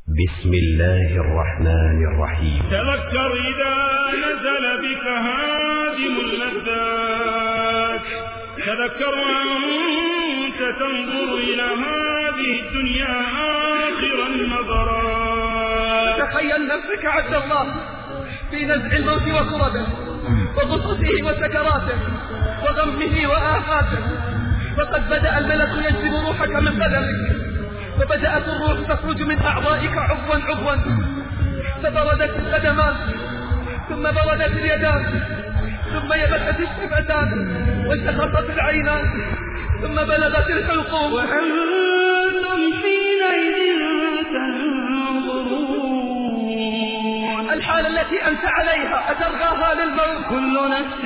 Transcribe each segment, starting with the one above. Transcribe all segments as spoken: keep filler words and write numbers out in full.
بسم الله الرحمن الرحيم. تذكر إذا نزل بك هادم اللذات، تذكر وأنت تنظر إلى هذه الدنيا آخر النظرات. تخيل نفسك عبد الله في نزع الموت وكربه وغصصه وسكراته وغمه وآفاته، فقد بدأ الملك يجذب روحك من بدنك، فبدأت الروح تخرج من أعضائك عضوا عضوا، فبردت القدمان ثم بردت اليدان ثم يبست الشفتان واشتخصت العينان ثم بلغت الحلقوم، وأنتم حينئذ تنظرون. الحالة التي أنت عليها أترغاها للموت؟ كل نفس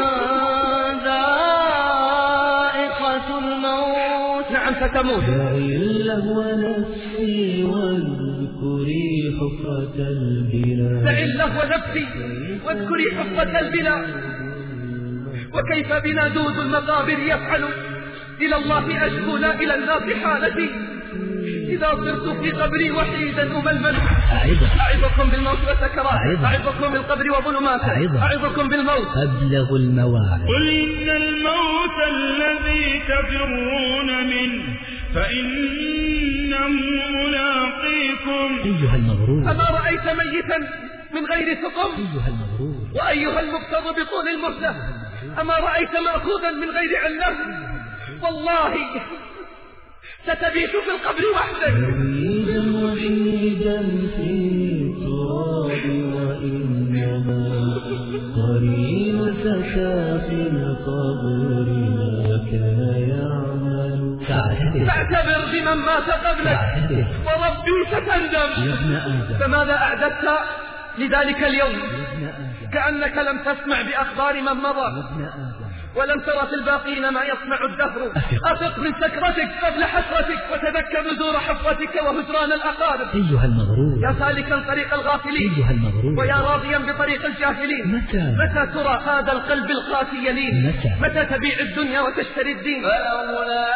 ذائقة الموت. نعم ستموت. دعي اللهو نفسي واذكري حفرة البلاد. دعي اللهو نفسي واذكري حفرة البلاد. وكيف بنا دود المقابر يفعل إلى الله أشكو لا إلى الناس حالتي، إذا صرت في قبري وحيدا أململ. أعظكم بالموت وسكرات، أعظكم بالقبر وظلماته، أعظكم بالموت أبلغ المواعظ. قل إن الموت الذي تفرون منه فإنه ملاقيكم. أيها المغرور، أما رأيت ميتا من غير سقم؟ أيها المغرور، وأيها المفتر بطول المهلة، أما رأيت مأخوذا من غير علة؟ والله ستبيت في القبر وحدك. وحيدا وحيدا في التراب، وإنما قرينك في القبر لا كان يعمل. تعتبر بمن مات قبلك وربي ستندم. يا ابن آدم، فماذا أعددت لذلك اليوم؟ يا ابن آدم، كأنك لم تسمع بأخبار من مضى، يا ابن آدم، ولم ترى في الباقين ما يصنع الدهر. أفق من سكرتك قبل حسرتك، وتذكر نزور حفرتك وهجران الأقارب. أيها المغرور، يا سالكا طريق الغافلين، أيها المغرور، ويا راضيا بطريق الجاهلين. متى متى ترى هذا القلب القاسي يلين؟ متى متى تبيع الدنيا وتشتري الدين؟ فلولا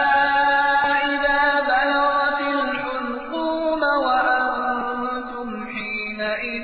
إذا بلغت الحلقوم وأنتم حينئذ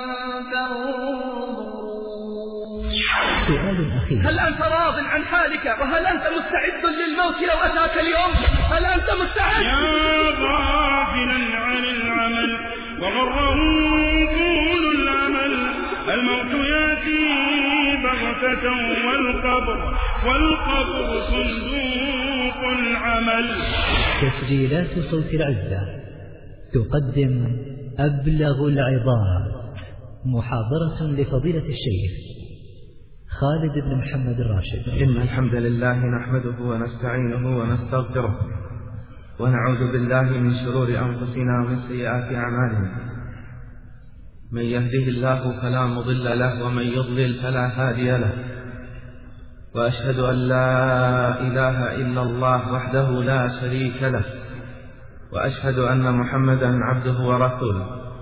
تنظرون. سؤال أخير، هل أنت راض عن حالك؟ وهل أنت مستعد للموت لو أتاك اليوم؟ هل أنت مستعد؟ يا غافلا عن العمل وغره طول الأمل، الموت يأتي بغتة والقبر والقبر صندوق العمل. تسجيلات صوت العزة تقدم أبلغ العظام، محاضرة لفضيلة الشيخ خالد بن محمد الراشد. إن الحمد لله نحمده ونستعينه ونستغفره، ونعوذ بالله من شرور أنفسنا ومن سيئات أعمالنا. من يهده الله فلا مضل له، ومن يضلل فلا هادي له. وأشهد أن لا إله إلا الله وحده لا شريك له، وأشهد أن محمدا عبده ورسوله.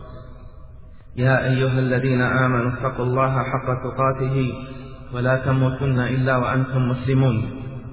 يا أيها الذين آمنوا اتقوا الله حق تقاته ولا تموتن إلا وأنتم مسلمون.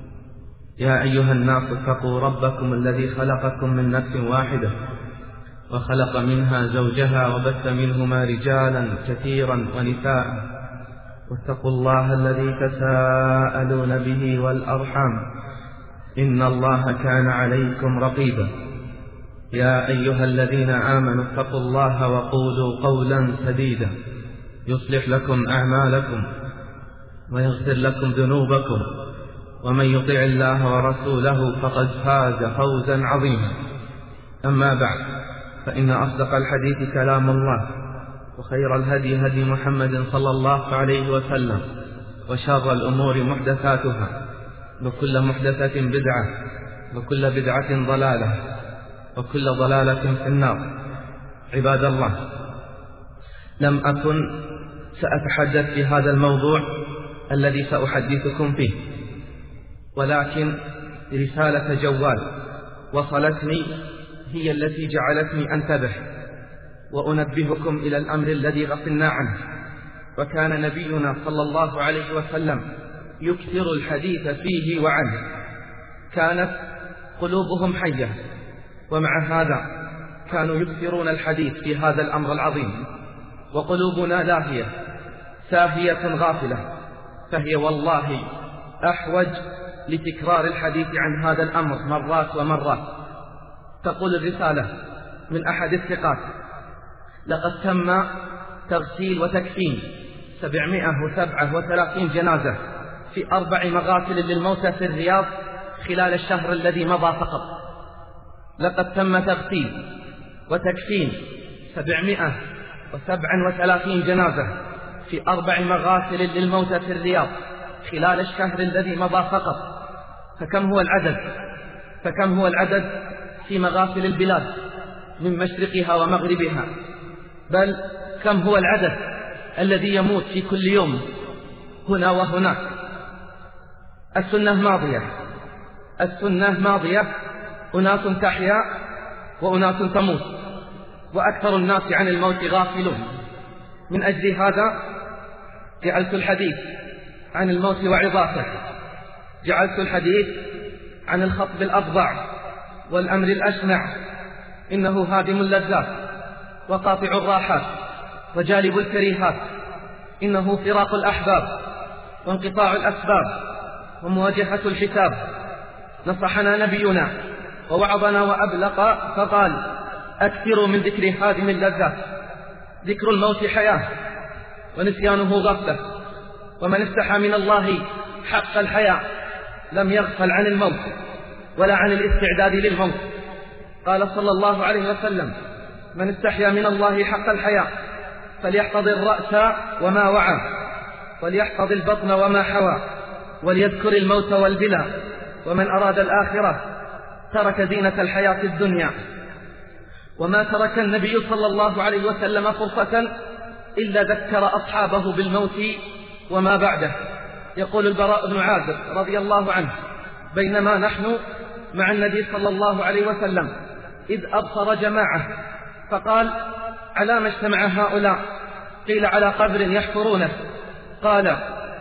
يا أيها الناس اتقوا ربكم الذي خلقكم من نفس واحدة وخلق منها زوجها وبث منهما رجالا كثيرا ونساء، واتقوا الله الذي تساءلون به والأرحام، إن الله كان عليكم رقيبا. يا أيها الذين آمنوا اتقوا الله وقولوا قولا سديدا يصلح لكم أعمالكم ويغفر لكم ذنوبكم، ومن يطع الله ورسوله فقد فاز فوزا عظيما. أما بعد، فإن أصدق الحديث كلام الله، وخير الهدي هدي محمد صلى الله عليه وسلم، وشر الأمور محدثاتها، وكل محدثة بدعة، وكل بدعة ضلالة، وكل ضلالة في النار. عباد الله، لم أكن سأتحدث في هذا الموضوع الذي سأحدثكم فيه، ولكن رسالة جوال وصلتني هي التي جعلتني أنتبه وأنبهكم إلى الأمر الذي غفلنا عنه. وكان نبينا صلى الله عليه وسلم يكثر الحديث فيه وعنه، كانت قلوبهم حية، ومع هذا كانوا يكثرون الحديث في هذا الأمر العظيم، وقلوبنا لاهية ساهية غافلة، فهي والله أحوج لتكرار الحديث عن هذا الأمر مرات ومرات. تقول الرسالة من أحد الثقات: لقد تم تغسيل وتكفين سبعمائة وسبعة وثلاثين جنازة في أربع مغاسل للموتى في الرياض خلال الشهر الذي مضى فقط. لقد تم تغسيل وتكفين سبعمائة وسبعة وثلاثين جنازة في أربع مغاسل للموتى في الرياض خلال الشهر الذي مضى فقط. فكم هو العدد فكم هو العدد في مغاسل البلاد من مشرقها ومغربها؟ بل كم هو العدد الذي يموت في كل يوم هنا وهناك؟ السنة ماضية السنة ماضية أناس تحيا وأناس تموت، وأكثر الناس عن الموت غافلون. من أجل هذا جعلت الحديث عن الموت وعظاته، جعلت الحديث عن الخطب الأفظع والأمر الأشنع، إنه هادم اللذات وقاطع الراحات وجالب الكريهات، إنه فراق الأحباب وانقطاع الأسباب ومواجهة الحساب. نصحنا نبينا ووعظنا وأبلق فقال: أكثروا من ذكر هادم اللذات. ذكر الموت حياة ونسيانه غفلة، ومن استحى من الله حق الحياة لم يغفل عن الموت ولا عن الاستعداد للموت. قال صلى الله عليه وسلم: من استحيا من الله حق الحياة فليحفظ الرأس وما وعى، وليحفظ البطن وما حوى، وليذكر الموت والبلى، ومن أراد الآخرة ترك زينة الحياة الدنيا. وما ترك النبي صلى الله عليه وسلم فرصة إلا ذكر أصحابه بالموت وما بعده. يقول البراء بن عازب رضي الله عنه: بينما نحن مع النبي صلى الله عليه وسلم إذ أبصر جماعة فقال: على ما اجتمع هؤلاء؟ قيل: على قبر يحفرونه. قال: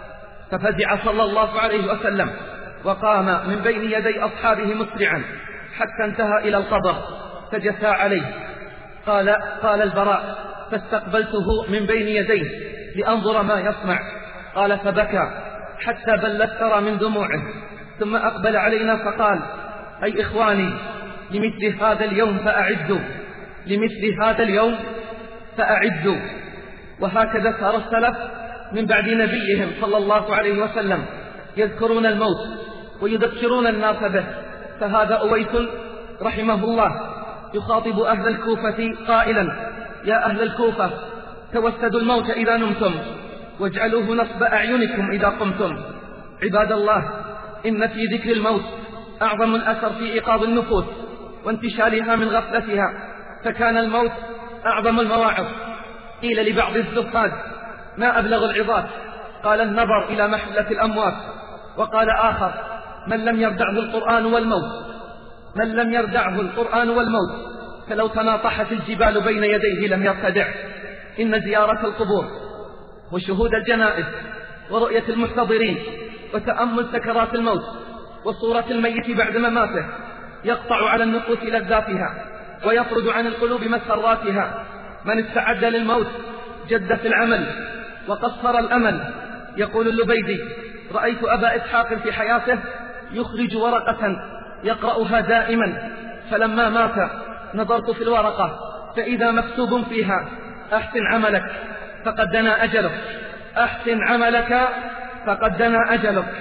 ففزع صلى الله عليه وسلم وقام من بين يدي أصحابه مسرعا حتى انتهى إلى القبر فجثى عليه. قال قال البراء: فاستقبلته من بين يديه لأنظر ما يصنع. قال: فبكى حتى بلت ترى من دموعه، ثم أقبل علينا فقال: أي إخواني، لمثل هذا اليوم فأعدوا لمثل هذا اليوم فأعدوا. وهكذا صار السلف من بعد نبيهم صلى الله عليه وسلم يذكرون الموت ويذكرون الناس به. فهذا أويس رحمه الله يخاطب أهل الكوفة قائلا: يا أهل الكوفة، توسدوا الموت إذا نمتم، واجعلوه نصب أعينكم إذا قمتم. عباد الله، إن في ذكر الموت أعظم الأثر في إيقاظ النفوس وانتشالها من غفلتها، فكان الموت أعظم المواعظ. قيل لبعض الزهاد: ما أبلغ العظات؟ قال: النظر إلى محلة الأموات. وقال آخر: من لم يردعه القرآن والموت من لم يردعه القرآن والموت فلو تناطحت الجبال بين يديه لم يرتدع. إن زيارة القبور وشهود الجنائز ورؤية المحتضرين وتأمل سكرات الموت وصورة الميت بعد مماته يقطع على النفوس لذاتها ويطرد عن القلوب مسراتها. من استعد للموت جد في العمل وقصر الأمل. يقول اللبيدي: رأيت أبا إسحاق في حياته يخرج ورقة يقرأها دائما، فلما مات نظرت في الورقة فإذا مكتوب فيها: أحسن عملك فقد دنا أجلك، أحسن عملك فقد دنا أجلك.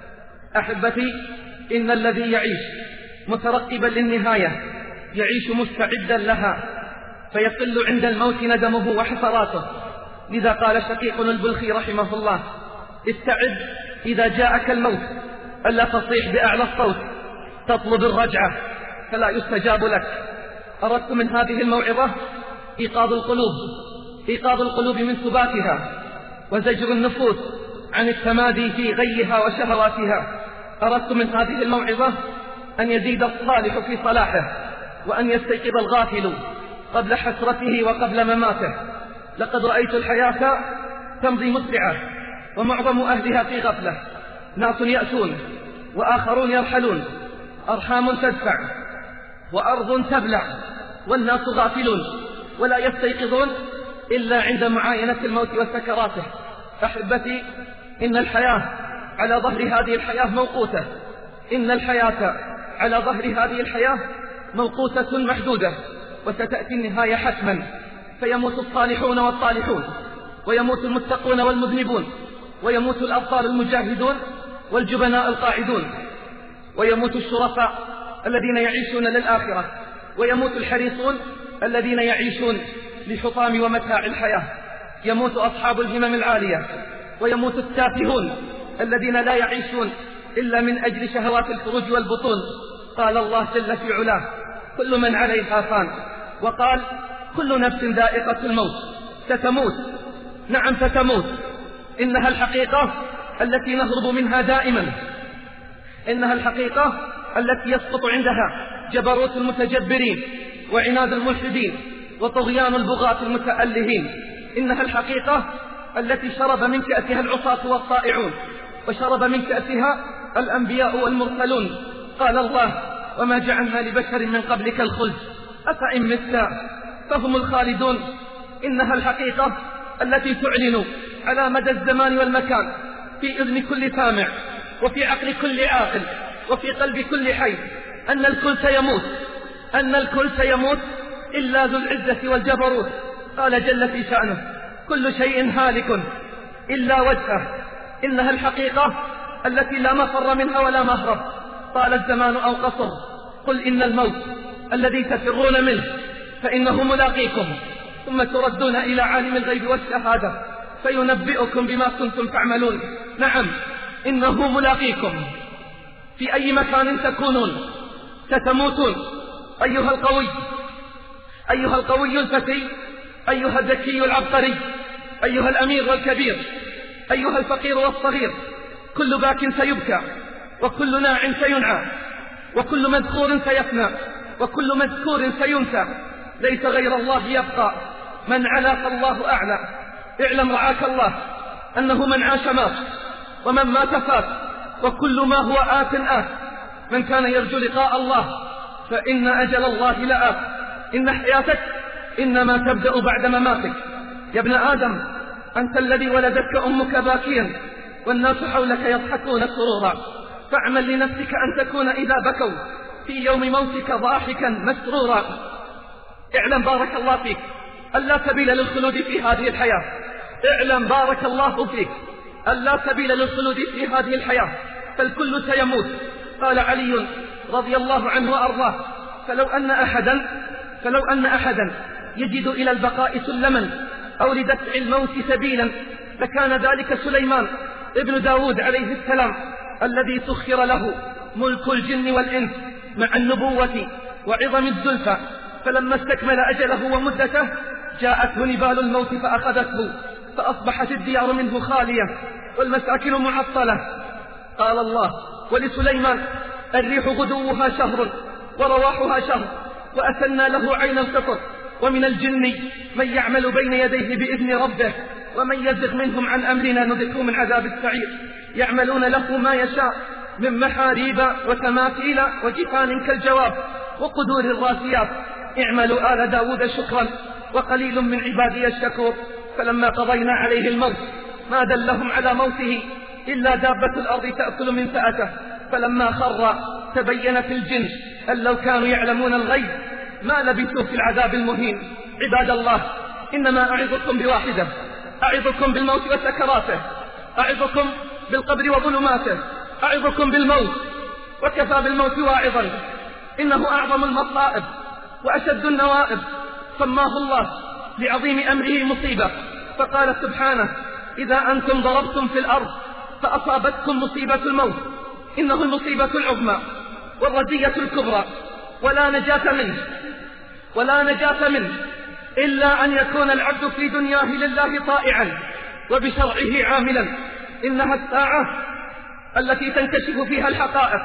أحبتي، إن الذي يعيش مترقبا للنهاية يعيش مستعدا لها، فيقل عند الموت ندمه وحسراته. لذا قال شقيق البلخي رحمه الله: استعد إذا جاءك الموت ألا تصيح بأعلى الصوت تطلب الرجعة فلا يستجاب لك. أردت من هذه الموعظة إيقاظ القلوب إيقاظ القلوب من سباتها وزجر النفوس عن التمادي في غيها وشهواتها. أردت من هذه الموعظة أن يزيد الصالح في صلاحه وأن يستيقظ الغافل قبل حسرته وقبل مماته. لقد رأيت الحياة تمضي مسرعة ومعظم أهلها في غفلة. ناس يأتون وآخرون يرحلون، أرحام تدفع وأرض تبلع والناس غافلون ولا يستيقظون إلا عند معاينة الموت وسكراته. أحبتي، إن الحياة على ظهر هذه الحياة موقوتة، إن الحياة على ظهر هذه الحياة موقوتة محدودة، وستأتي النهاية حتما، فيموت الصالحون والطالحون، ويموت المتقون والمذنبون، ويموت الأبطال المجاهدون والجبناء القاعدون، ويموت الشرفاء الذين يعيشون للآخرة، ويموت الحريصون الذين يعيشون لحطام ومتاع الحياة، يموت أصحاب الهمم العالية، ويموت التافهون الذين لا يعيشون إلا من أجل شهوات الفروج والبطون. قال الله جل في علاه: كل من عليها فان، وقال: كل نفس ذائقة الموت، ستموت، نعم ستموت. إنها الحقيقة التي نهرب منها دائما، إنها الحقيقة التي يسقط عندها جبروت المتجبرين وعناد الملحدين وطغيان البغاة المتألهين، إنها الحقيقة التي شرب من كأسها العصاة والطائعون، وشرب من كأسها الأنبياء والمرسلون. قال الله: وما جعلنا لبشر من قبلك الخلد أفإن مت فهم الخالدون. إنها الحقيقة التي تعلن على مدى الزمان والمكان في إذن كل سامع، وفي عقل كل عاقل، وفي قلب كل حي، أن الكل سيموت، أن الكل سيموت إلا ذو العزة والجبروت. قال جل في شأنه: كل شيء هالك إلا وجهه. إنها الحقيقة التي لا مفر منها ولا مهرب، طال الزمان أو قصر. قل إن الموت الذي تفرون منه فإنه ملاقيكم، ثم تردون إلى عالم الغيب والشهادة فينبئكم بما كنتم تعملون. نعم، إنه ملاقيكم في أي مكان تكونون، ستموتون. أيها القوي، أيها القوي الفتي، أيها الذكي العبقري، أيها الأمير والكبير، أيها الفقير والصغير، كل باك سيبكى، وكل ناع سينعى، وكل مذكور سيفنى، وكل مذكور سينسى. ليس غير الله يبقى، من علا فالله أعلى. اعلم رعاك الله أنه من عاش مات، ومن مات فات، وكل ما هو آت آت. من كان يرجو لقاء الله فإن أجل الله لآت. إن حياتك إنما تبدأ بعد مماتك. يا ابن آدم، أنت الذي ولدتك أمك باكيا والناس حولك يضحكون سرورا، فاعمل لنفسك أن تكون إذا بكوا في يوم موتك ضاحكا مسرورا. اعلم بارك الله فيك ألا سبيل للخلود في هذه الحياة. اعلم بارك الله فيك ألا سبيل للخلود في هذه الحياة، فالكل سيموت. قال علي رضي الله عنه وأرضاه: فلو أن أحدا فلو أن أحدا يجد إلى البقاء سلما أو لدفع الموت سبيلا فكان ذلك سليمان ابن داود عليه السلام، الذي سخر له ملك الجن والإنس مع النبوة وعظم الزلفى، فلما استكمل أجله ومدته جاءته نبال الموت فأخذته، فأصبحت الديار منه خالية والمساكن معطلة. قال الله: ولسليمان الريح غدوها شهر ورواحها شهر، وأسلنا له عين القطر. ومن الجن من يعمل بين يديه بإذن ربه، ومن يزغ منهم عن أمرنا نذقه من عذاب السعير. يعملون له ما يشاء من محاريب وتماثيل وجفان كالجواب وقدور الراسيات. اعملوا آل داود شكرا وقليل من عبادي الشكور. فلما قضينا عليه الموت ما دلهم على موته إلا دابة الأرض تأكل من سأته. فلما خر تبين في الجن أن لو كانوا يعلمون الغيب ما لبثوا في العذاب المهين. عباد الله، إنما أعظكم بواحدة، أعظكم بالموت وسكراته، أعظكم بالقبر وظلماته، أعظكم بالموت، وكفى بالموت واعظا. إنه أعظم المصائب وأشد النوائب. سماه الله لعظيم أمره مصيبة، فقال سبحانه: إذا أنتم ضربتم في الأرض فأصابتكم مصيبة الموت، إنه المصيبة العظمى والرزية الكبرى، ولا نجاة منه ولا نجاة منه إلا أن يكون العبد في دنياه لله طائعا وبشرعه عاملا. إنها الساعة التي تنكشف فيها الحقائق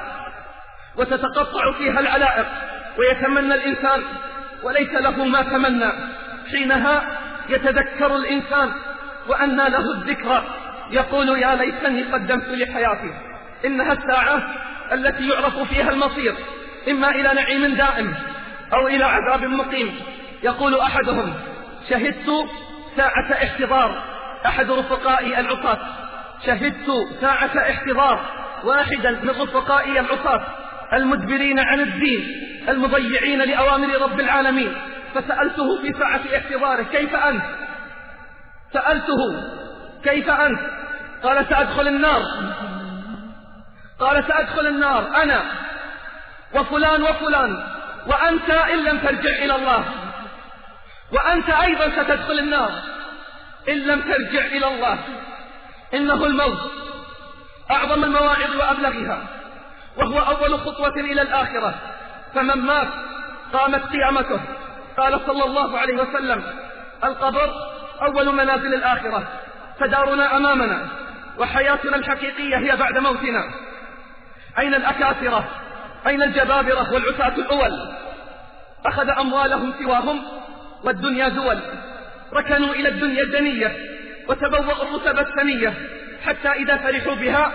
وتتقطع فيها العلائق، ويتمنى الإنسان وليس له ما تمنى. حينها يتذكر الإنسان وأنى له الذكرى، يقول: يا ليتني قدمت لحياتي. إنها الساعة التي يعرف فيها المصير، إما إلى نعيم دائم أو إلى عذاب مقيم. يقول أحدهم: شهدت ساعة احتضار أحد رفقائي العصاة شهدت ساعة احتضار واحدا من رفقائي العصاة المدبرين عن الدين المضيعين لأوامر رب العالمين، فسألته في ساعة احتضاره: كيف أنت؟ سألته: كيف أنت؟ قال: سأدخل النار. قال: سأدخل النار أنا وفلان وفلان، وأنت إن لم ترجع إلى الله، وأنت أيضا ستدخل النار إن لم ترجع إلى الله. إنه الموت أعظم المواعظ وأبلغها، وهو أول خطوة إلى الآخرة، فمن مات قامت قيامته. قال صلى الله عليه وسلم: القبر أول منازل الآخرة، فدارنا أمامنا، وحياتنا الحقيقية هي بعد موتنا. أين الأكاثرة؟ أين الجبابرة والعتاة الأول؟ أخذ أموالهم سواهم والدنيا دول، ركنوا إلى الدنيا الدنية وتبوأوا الرتب الثنية، حتى إذا فرحوا بها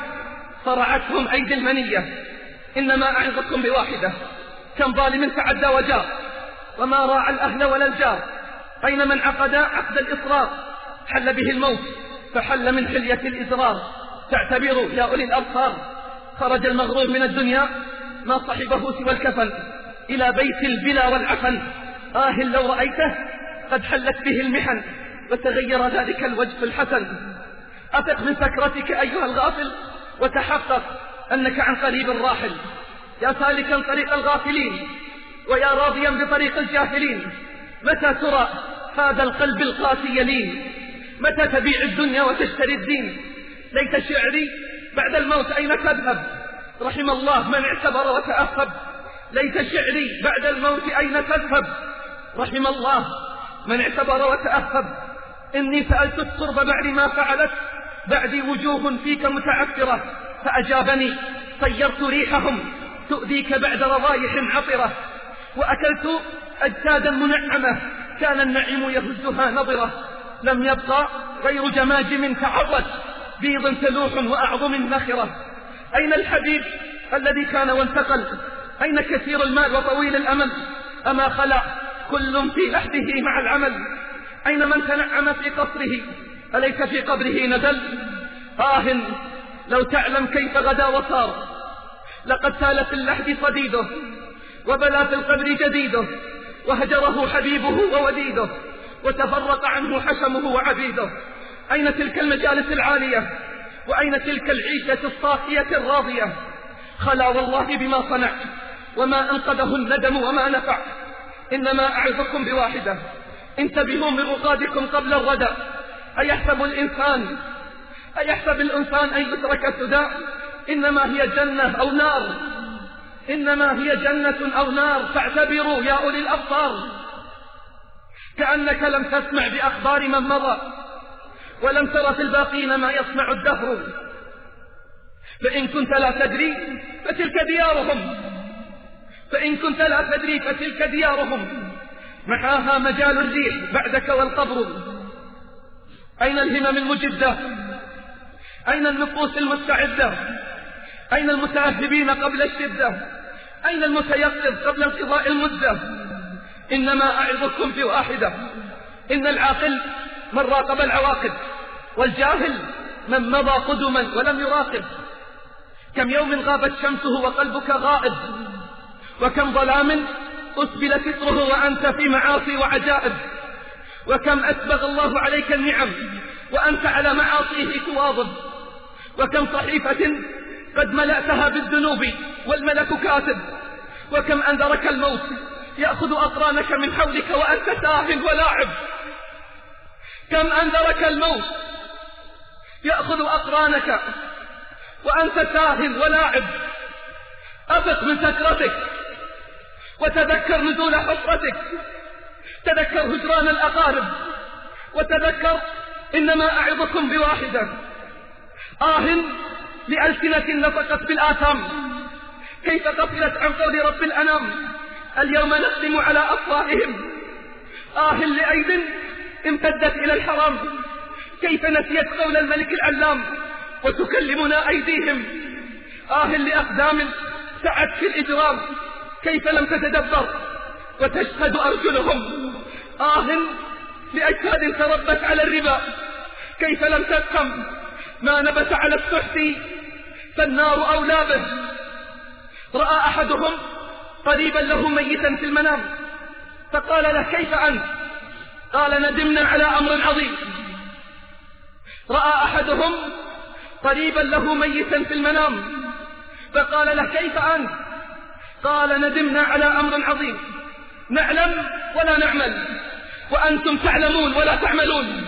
صرعتهم أيدي المنية. إنما أعظكم بواحدة: كم ظالم تعدى وجار، وما راعى الأهل ولا الجار. أين من عقد عقد الإصرار؟ حل به الموت فحل من حلية الإزرار. تعتبروا يا أولي الأبصار، خرج المغرور من الدنيا ما صحبه سوى الكفن إلى بيت البلا والعفن. آه لو رأيته قد حلت به المحن وتغير ذلك الوجه الحسن. أثق من سكرتك أيها الغافل، وتحقق أنك عن قريب راحل. يا سالكا طريق الغافلين، ويا راضيا بطريق الجاهلين، متى ترى هذا القلب القاسي يلين؟ متى تبيع الدنيا وتشتري الدين؟ ليت شعري بعد الموت أين تذهب؟ رحم الله من اعتبر وتأخب. ليت شعري بعد الموت أين تذهب؟ رحم الله من اعتبر وتأخب. إني سألت الترب بعد ما فعلت، بعدي وجوه فيك متعفرة، فأجابني: صيرت ريحهم تؤذيك بعد رضايح عطرة. وأكلت أجسادا منعمة، كان النعيم يهزها نظرة. لم يبقى غير جماجم تعرت، بيض تلوح وأعظم نخرة. أين الحبيب الذي كان وانتقل؟ أين كثير المال وطويل الأمل؟ أما خلع كل في لحده مع العمل؟ أين من تنعم في قصره؟ أليس في قبره نزل؟ آه لو تعلم كيف غدا وصار، لقد سال في اللحد صديده، وبلا في القبر جديده، وهجره حبيبه ووديده، وتفرق عنه حشمه وعبيده. أين تلك المجالس العالية؟ وأين تلك العيشة الصافية الراضية؟ خلا والله بما صنع، وما أنقذه الندم وما نفع. إنما أعظكم بواحدة: انتبهوا من رقادكم قبل الردى. أيحسب الإنسان أيحسب الإنسان أن يترك سدى؟ إنما هي جنة أو نار، إنما هي جنة أو نار. فاعتبروا يا أولي الأبصار، كأنك لم تسمع بأخبار من مضى، ولم تر في الباقين ما يصنع الدهر. فإن كنت لا تدري فتلك ديارهم، فإن كنت لا تدري فتلك ديارهم، محاها مجال الريح بعدك والقبر. أين الهمم المجدة؟ أين النفوس المستعدة؟ أين المتأهبين قبل الشدة؟ أين المتيقظ قبل انقضاء المدة؟ إنما أعظكم بواحدة: إن العاقل من راقب العواقب، والجاهل من مضى قدما ولم يراقب. كم يوم غابت شمسه وقلبك غائب، وكم ظلام أسبل ستره وأنت في معاصي وعجائب. وكم أسبغ الله عليك النعم وأنت على معاصيه تواظب. وكم صحيفة قد ملأتها بالذنوب والملك كاتب. وكم أنذرك الموت يأخذ أقرانك من حولك وأنت ساهل ولاعب. كم أنذرك الموت يأخذ أقرانك وأنت ساهل ولاعب. أفق من سكرتك وتذكر نزول حفرتك، تذكر هجران الأقارب، وتذكر إنما أعظكم بواحدة: آه لألسنة نطقت بالآثام، كيف غفلت عن قول رب الأنام. اليوم نختم على أفواههم. آه لأيد امتدت إلى الحرام، كيف نسيت قول الملك العلام وتكلمنا أيديهم. آه لأقدام سعت في الإجرام، كيف لم تتدبر وتشهد أرجلهم. آه لأجساد تربت على الربا كيف لم تفهم ما نبت على السحت فالنار أولى به. رأى أحدهم قريبا له ميتا في المنام فقال له كيف أنت؟ قال ندمنا على أمر عظيم. رأى أحدهم قريبا له ميتا في المنام فقال له كيف أنت؟ قال ندمنا على أمر عظيم، نعلم ولا نعمل وأنتم تعلمون ولا تعملون،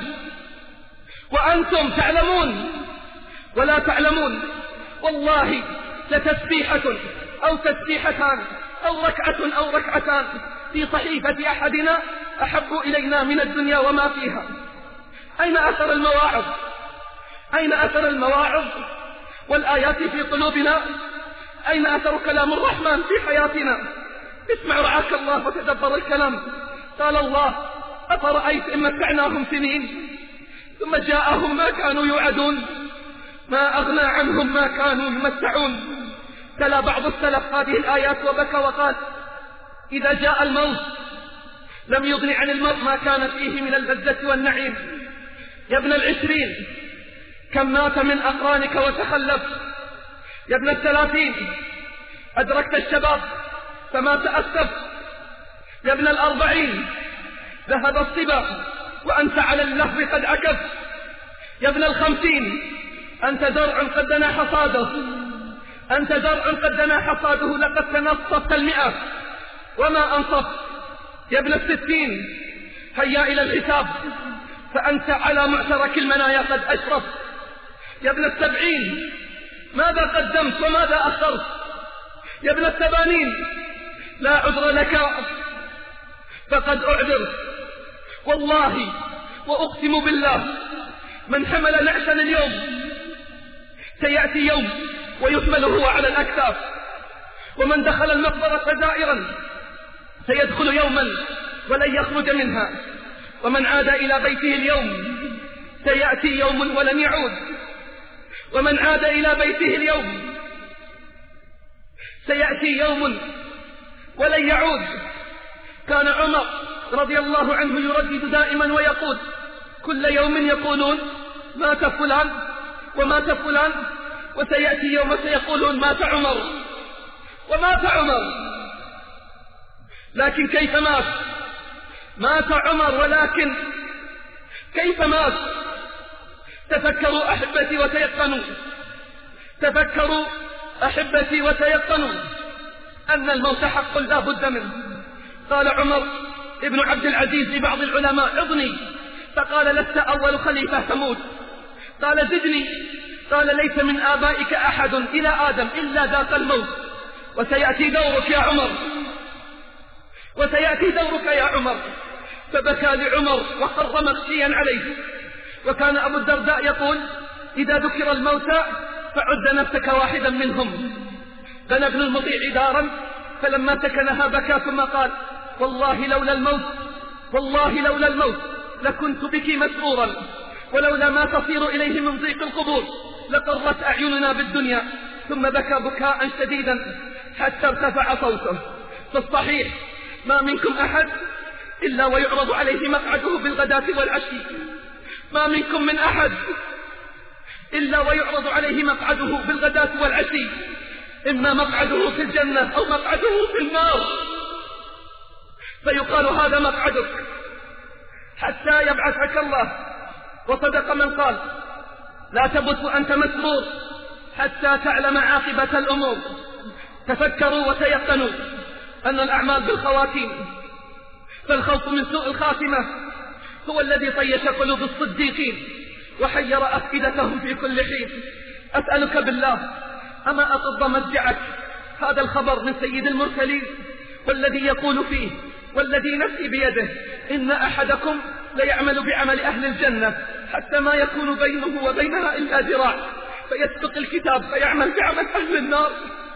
وأنتم تعلمون ولا تعلمون. والله لتسبيحة أو تسبيحتان أو ركعة أو ركعتان في صحيفة أحدنا أحب إلينا من الدنيا وما فيها. أين أثر المواعظ؟ أين أثر المواعظ والآيات في قلوبنا؟ أين أثر كلام الرحمن في حياتنا؟ اسمع رعاك الله وتدبر الكلام. قال الله أفرأيت إن متعناهم سنين ثم جاءهم ما كانوا يوعدون ما أغنى عنهم ما كانوا يمتعون. تلا بعض السلف هذه الآيات وبكى وقال إذا جاء الموت لم يغن عن المرء ما كان فيه من اللذة والنعيم. يا ابن العشرين كم مات من أقرانك وتخلف. يا ابن الثلاثين أدركت الشباب فما تأسف. يا ابن الأربعين ذهب الصبا وأنت على اللهو قد عكف. يا ابن الخمسين أنت زرع قد دنا حصاده، أنت زرع قد دنا حصاده لقد تنصفت المئة وما أنصف. يا ابن الستين هيا إلى الحساب فأنت على معترك المنايا قد أشرف. يا ابن السبعين ماذا قدمت وماذا أخرت. يا ابن الثمانين لا عذر لك فقد أعذر. والله وأقسم بالله من حمل نعشا اليوم سيأتي يوم ويحمل هو على الأكتاف، ومن دخل المقبرة زائرا سيدخل يوما ولن يخرج منها، ومن عاد إلى بيته اليوم سيأتي يوم ولن يعود، ومن عاد إلى بيته اليوم سيأتي يوم ولن يعود. كان عمر رضي الله عنه يردد دائما ويقول كل يوم يقولون مات فلان ومات فلان، وسيأتي يوم سيقولون مات عمر ومات عمر. لكن كيف مات؟ مات عمر ولكن كيف مات؟ تفكروا أحبتي وتيقنوا، تفكروا أحبتي وتيقنوا أن الموت حق لا بد منه. قال عمر ابن عبد العزيز لبعض العلماء اضني، فقال لست أول خليفة تموت. قال زدني، قال ليس من آبائك أحد إلى آدم إلا ذاق الموت، وسيأتي دورك يا عمر، وسيأتي دورك يا عمر. فبكى لعمر وخر مغشيا عليه. وكان أبو الدرداء يقول إذا ذكر الموتى فعد نفسك واحدا منهم. بنى ابن المطيع دارا فلما سكنها بكى ثم قال والله لولا الموت، والله لولا الموت لكنت بك مسرورا، ولولا ما تصير إليه من ضيق القبور لقرت أعيننا بالدنيا. ثم بكى بكاء شديدا حتى ارتفع صوته. في الصحيح ما منكم أحد إلا ويعرض عليه مقعده بالغداة والعشي، ما منكم من أحد إلا ويعرض عليه مقعده بالغداة والعشي، إما مقعده في الجنة أو مقعده في النار، فيقال هذا مقعدك حتى يبعثك الله. وصدق من قال لا تبت وأنت مسرور حتى تعلم عاقبة الأمور. تفكروا وتيقنوا أن الأعمال بالخواتيم، فالخوف من سوء الخاتمة هو الذي طيش قلوب الصديقين وحير أفئدتهم في كل حين. أسألك بالله أما أطب مزجعك هذا الخبر من سيد المرسلين والذي يقول فيه والذي نفسي بيده إن أحدكم ليعمل بعمل أهل الجنة حتى ما يكون بينه وبينها إلا ذراع، فيسبق الكتاب فيعمل بعمل أهل النار،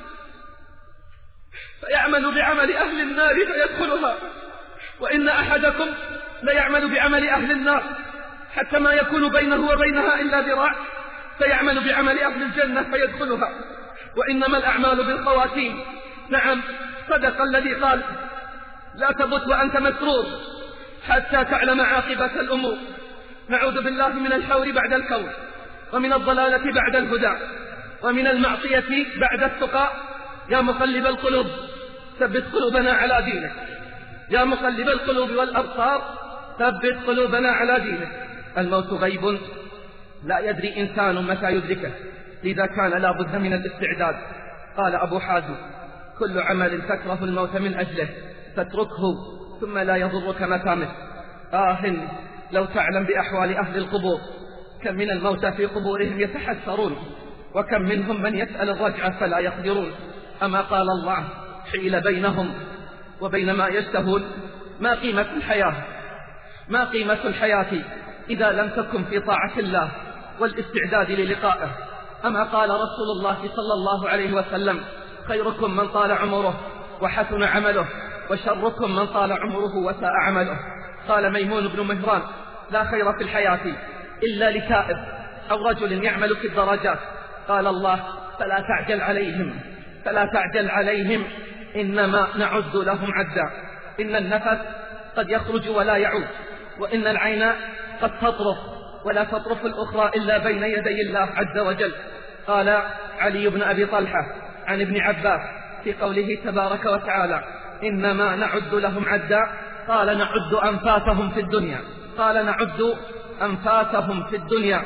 فيعمل بعمل أهل النار فيدخلها. وإن أحدكم ليعمل بعمل أهل النار حتى ما يكون بينه وبينها إلا ذراع، فيعمل بعمل أهل الجنة فيدخلها. وإنما الأعمال بالخواتيم. نعم صدق الذي قال لا تمت وأنت مسرور حتى تعلم عاقبة الأمور. نعوذ بالله من الحور بعد الكون، ومن الضلالة بعد الهدى، ومن المعصية بعد التقى. يا مقلب القلوب ثبت قلوبنا على دينك، يا مقلب القلوب والأبصار ثبت قلوبنا على دينك. الموت غيب لا يدري إنسان متى يدركه، لذا كان لا بد من الاستعداد. قال أبو حازم: كل عمل تكره الموت من أجله فاتركه ثم لا يضرك متى مت. آه لو تعلم بأحوال أهل القبور، كم من الموتى في قبورهم يتحسرون، وكم منهم من يسأل الرجعة فلا يقدرون. أما قال الله: حيل بينهم وبين ما يشتهون. ما قيمة الحياة ما قيمة الحياة إذا لم تكن في طاعة الله والاستعداد للقائه. أما قال رسول الله صلى الله عليه وسلم: خيركم من طال عمره وحسن عمله، وشركم من طال عمره وساء عمله. قال ميمون بن مهران: لا خير في الحياة إلا لتائب أو رجل يعمل في الدرجات. قال الله: فلا تعجل عليهم فلا تعجل عليهم إنما نعد لهم عدا. إن النفس قد يخرج ولا يعود، وإن العين قد تطرف ولا تطرف الأخرى إلا بين يدي الله عز وجل. قال علي بن أبي طلحة عن ابن عباس في قوله تبارك وتعالى: إنما نعد لهم عدا، قال: نعد أنفاسهم في الدنيا قال نعد أنفاسهم في الدنيا.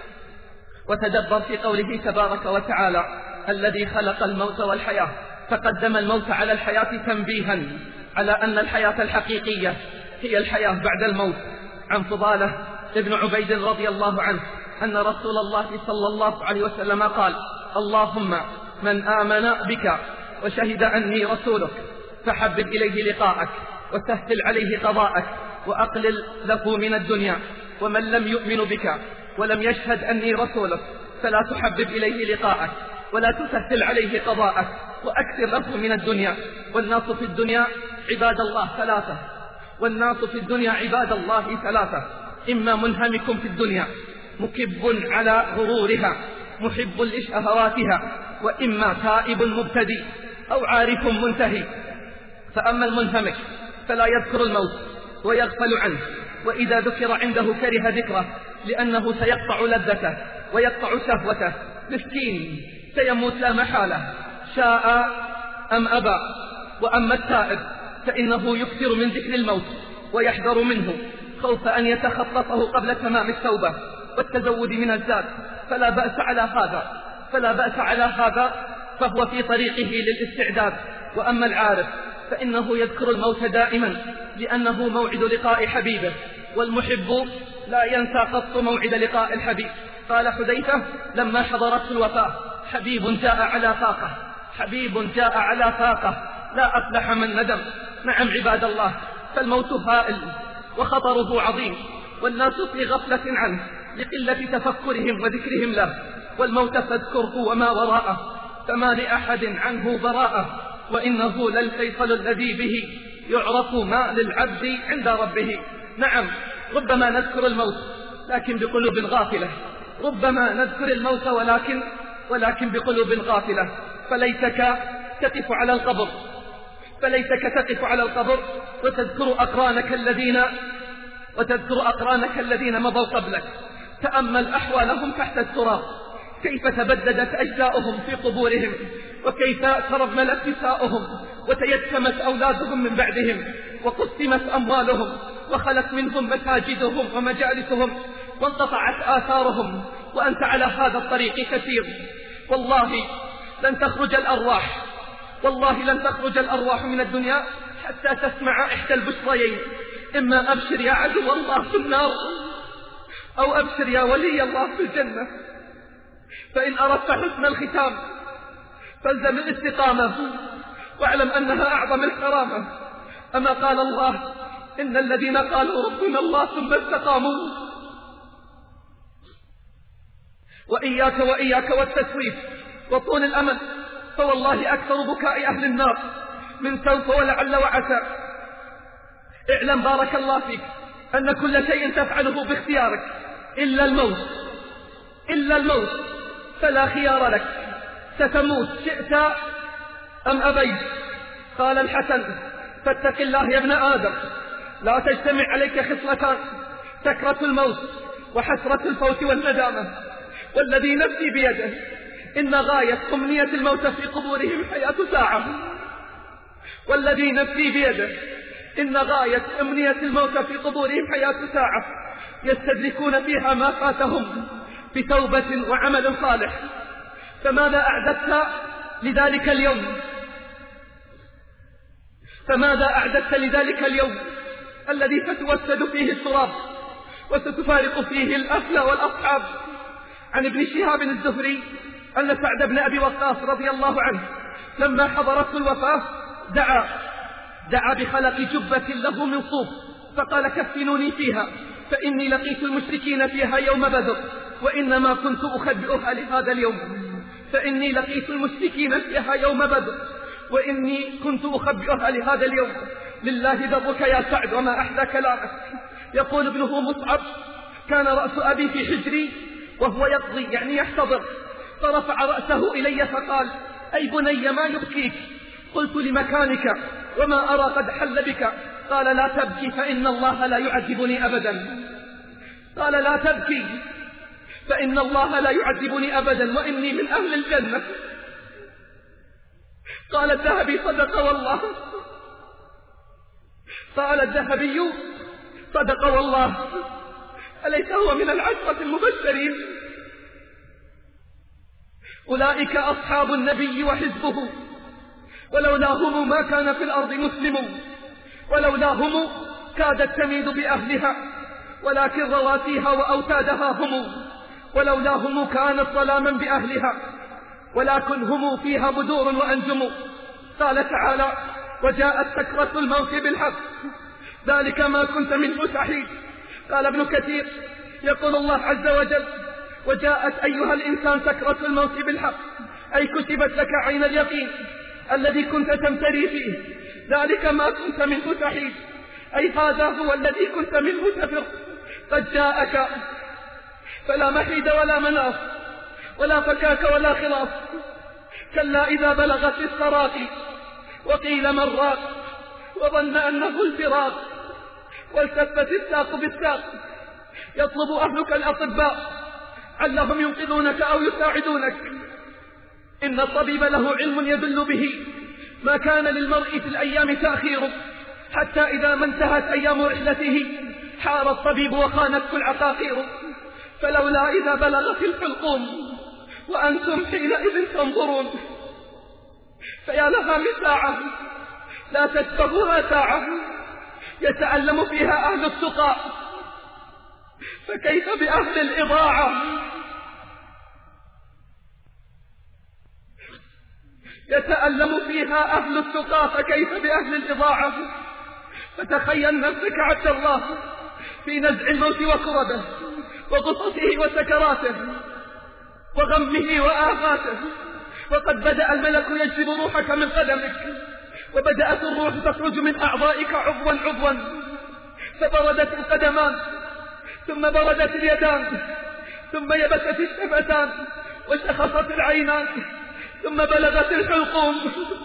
وتدبر في قوله تبارك وتعالى: الذي خلق الموت والحياة، فقدم الموت على الحياة تنبيها على أن الحياة الحقيقية هي الحياة بعد الموت. عن فضالة ابن عبيد رضي الله عنه أن رسول الله صلى الله عليه وسلم قال: اللهم من آمن بك وشهد أني رسولك فحبب إليه لقاءك وسهل عليه قضاءك وأقلل له من الدنيا، ومن لم يؤمن بك ولم يشهد أني رسولك فلا تحبب إليه لقاءك ولا تسهل عليه قضاءك وأكثر له من الدنيا. والناس في الدنيا عباد الله ثلاثة والناس في الدنيا عباد الله ثلاثة: إما منهمك في الدنيا مكب على غرورها محب لشهواتها، وإما تائب مبتدي أو عارف منتهي. فأما المنهمك فلا يذكر الموت ويغفل عنه، وإذا ذكر عنده كره ذكره لأنه سيقطع لذته ويقطع شهوته. مسكين سيموت لا محالة شاء أم أبى. وأما التائب فإنه يكثر من ذكر الموت ويحذر منه خوف أن يتخطفه قبل تمام التوبة والتزود من الزاد، فلا بأس على هذا فلا بأس على هذا فهو في طريقه للاستعداد. وأما العارف فإنه يذكر الموت دائما لأنه موعد لقاء حبيبه، والمحب لا ينسى قط موعد لقاء الحبيب. قال حذيفة لما حضرته الوفاة: حبيب جاء على فاقة حبيب جاء على فاقة لا أفلح من ندم. نعم عباد الله، فالموت هائل وخطره عظيم، والناس في غفلة عنه لقلة تفكرهم وذكرهم له. والموت فاذكره وما وراءه، فما لأحد عنه براءة، وإنه للفيصل الذي به يعرف ما للعبد عند ربه. نعم ربما نذكر الموت لكن بقلوب غافلة، ربما نذكر الموت ولكن ولكن بقلوب غافلة. فليتك تقف على القبر فليتك تقف على القبر وتذكر أقرانك الذين وتذكر أقرانك الذين مضوا قبلك. تأمل أحوالهم تحت التراب، كيف تبددت أجزاؤهم في قبورهم، وكيف ترملت نساؤهم وتيتمت أولادهم من بعدهم، وقسمت أموالهم وخلت منهم مساجدهم ومجالسهم وانقطعت آثارهم. وأنت على هذا الطريق كثير. والله لن تخرج الأرواح والله لن تخرج الأرواح من الدنيا حتى تسمع إحدى البشريين: إما أبشر يا عدو الله في النار، أو أبشر يا ولي الله في الجنة. فإن أردت حسن الختام فالزم الاستقامة واعلم أنها أعظم الكرامة. أما قال الله: إن الذين قالوا ربنا الله ثم استقاموا. وإياك وإياك والتسويف وطول الأمل، فوالله أكثر بكاء أهل النار من سوف ولعل وعسى. اعلم بارك الله فيك أن كل شيء تفعله باختيارك إلا الموت إلا الموت فلا خيار لك، ستموت شئت أم أبيت. قال الحسن: فاتق الله يا ابن آدم، لا تجتمع عليك خصلتان: سكرة الموت وحسرة الفوت والندامة. والذي نفسي بيده إن غاية أمنية الموت في قبورهم حياة ساعة. والذي نفسي بيده إن غاية أمنية الموت في قبورهم حياة ساعة يستدركون فيها ما فاتهم بتوبة وعمل صالح. فماذا أعددت لذلك اليوم؟ فماذا أعددت لذلك اليوم الذي ستوسد فيه التراب وستفارق فيه الأهل والأصحاب؟ عن ابن شهاب الزهري أن سعد بن أبي وقاص رضي الله عنه لما حضرته الوفاة دعا دعا بخلق جبة له من صوف، فقال: كفنوني فيها فإني لقيت المشركين فيها يوم بدر وإنما كنت أخبئها لهذا اليوم. فإني لقيت المشركين فيها يوم بدر وإني كنت أخبئها لهذا اليوم. لله درك يا سعد وما أحلى كلامك. يقول ابنه مصعب: كان رأس أبي في حجري وهو يقضي يعني يحتضر، فرفع رأسه إلي فقال: أي بني ما يبكيك؟ قلت: لمكانك وما أرى قد حل بك. قال: لا تبكي فإن الله لا يعذبني أبدا. قال: لا تبكي فإن الله لا يعذبني أبدا وإني من أهل الجنة. قال الذهبي: صدق والله. قال الذهبي: صدق والله. أليس هو من العشرة المبشرين؟ أولئك أصحاب النبي وحزبه، ولولاهم ما كان في الأرض مسلم، ولولاهم كادت تميد بأهلها، ولكن رواسيها وأوتادها هم، ولولاهم كانت ظلاما بأهلها، ولكن هم فيها بدور وأنجم. قال تعالى: وجاءت سكرة الموت بالحق ذلك ما كنت منه تحيد. قال ابن كثير: يقول الله عز وجل: وجاءت أيها الإنسان سكرة الموت بالحق، أي كتبت لك عين اليقين الذي كنت تمتري فيه، ذلك ما كنت منه تحيد، أي هذا هو الذي كنت منه تفر، قد جاءك، فلا محيد ولا مناص ولا فكاك ولا خلاص. كلا إذا بلغت التراقي وقيل من راق وظن أنه الفراق والتفت الساق بالساق. يطلب أهلك الأطباء علهم ينقذونك أو يساعدونك. إن الطبيب له علم يدل به ما كان للمرء في الأيام تأخير، حتى إذا ما انتهت أيام رحلته حار الطبيب وخانته العقاقير. فلولا إذا بلغت الحلقوم وأنتم حينئذ تنظرون، فيا لها من ساعة لا تشبهها ساعة يتألم فيها أهل التقى، فكيف بأهل الإضاعة؟ يتألم فيها أهل التقى فكيف بأهل الإضاعة؟ فتخيل نفسك عبد الله في نزع الموت وكربه وغصصه وسكراته وغمه وآفاته، وقد بدأ الملك يجذب روحك من قدمك، وبدأت الروح تخرج من أعضائك عضوا عضوا، فبردت القدمان ثم بردت اليدان ثم يبست الشفتان وشخصت العينان ثم بلغت الحلقوم.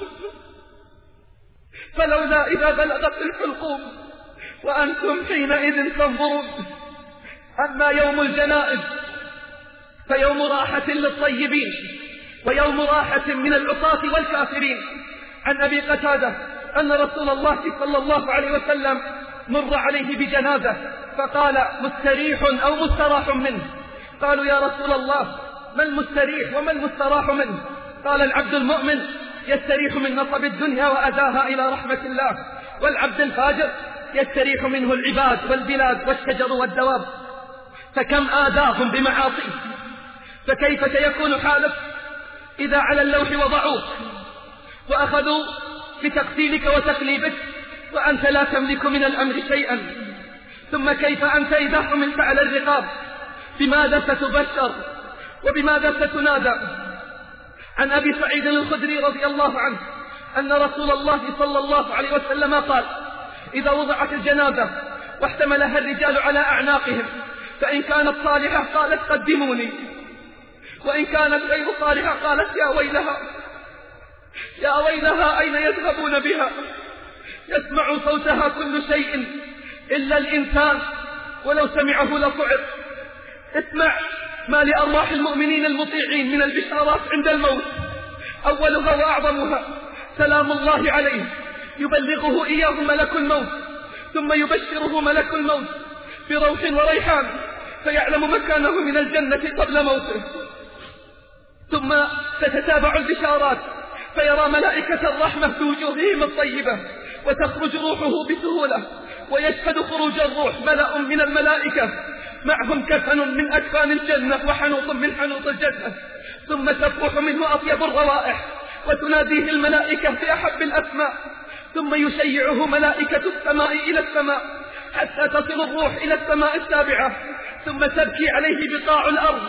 فلولا إذا بلغت الحلقوم وأنتم حينئذ تنظرون. أما يوم الجنائز فيوم راحة للطيبين ويوم راحة من العصاة والكافرين. عن أبي قتادة أن رسول الله صلى الله عليه وسلم مر عليه بجنازة فقال: مستريح أو مستراح منه. قالوا: يا رسول الله ما المستريح وما المستراح منه؟ قال: العبد المؤمن يستريح من نصب الدنيا وأداها إلى رحمة الله، والعبد الفاجر يستريح منه العباد والبلاد والشجر والدواب، فكم آذاهم بمعاصيه. فكيف سيكون حالك إذا على اللوح وضعوك وأخذوا بتقتيلك وتقليبك وأنت لا تملك من الأمر شيئا؟ ثم كيف أنت إذا حملت على الرقاب؟ بماذا ستبشر وبماذا ستنادى؟ عن أبي سعيد الخدري رضي الله عنه أن رسول الله صلى الله عليه وسلم قال: إذا وضعت الجنازة واحتملها الرجال على أعناقهم، فإن كانت صالحة قالت: قدموني، وإن كانت غير صالحة قالت: يا ويلها يا ويلها أين يذهبون بها؟ يسمع صوتها كل شيء إلا الإنسان، ولو سمعه لصعق. اسمع ما لأرواح المؤمنين المطيعين من البشارات عند الموت. أولها وأعظمها سلام الله عليه، يبلغه إياه ملك الموت، ثم يبشره ملك الموت بروح وريحان، فيعلم مكانه من الجنة قبل موته. ثم تتتابع البشارات، فيرى ملائكة الرحمة في وجوههم الطيبة، وتخرج روحه بسهولة، ويشهد خروج الروح ملأ من الملائكة معهم كفن من أكفان الجنة وحنوط من حنوط الجنة، ثم تفوح منه أطيب الروائح، وتناديه الملائكة بأحب الأسماء، ثم يشيعه ملائكة السماء إلى السماء حتى تصل الروح إلى السماء السابعة، ثم تبكي عليه بقاع الأرض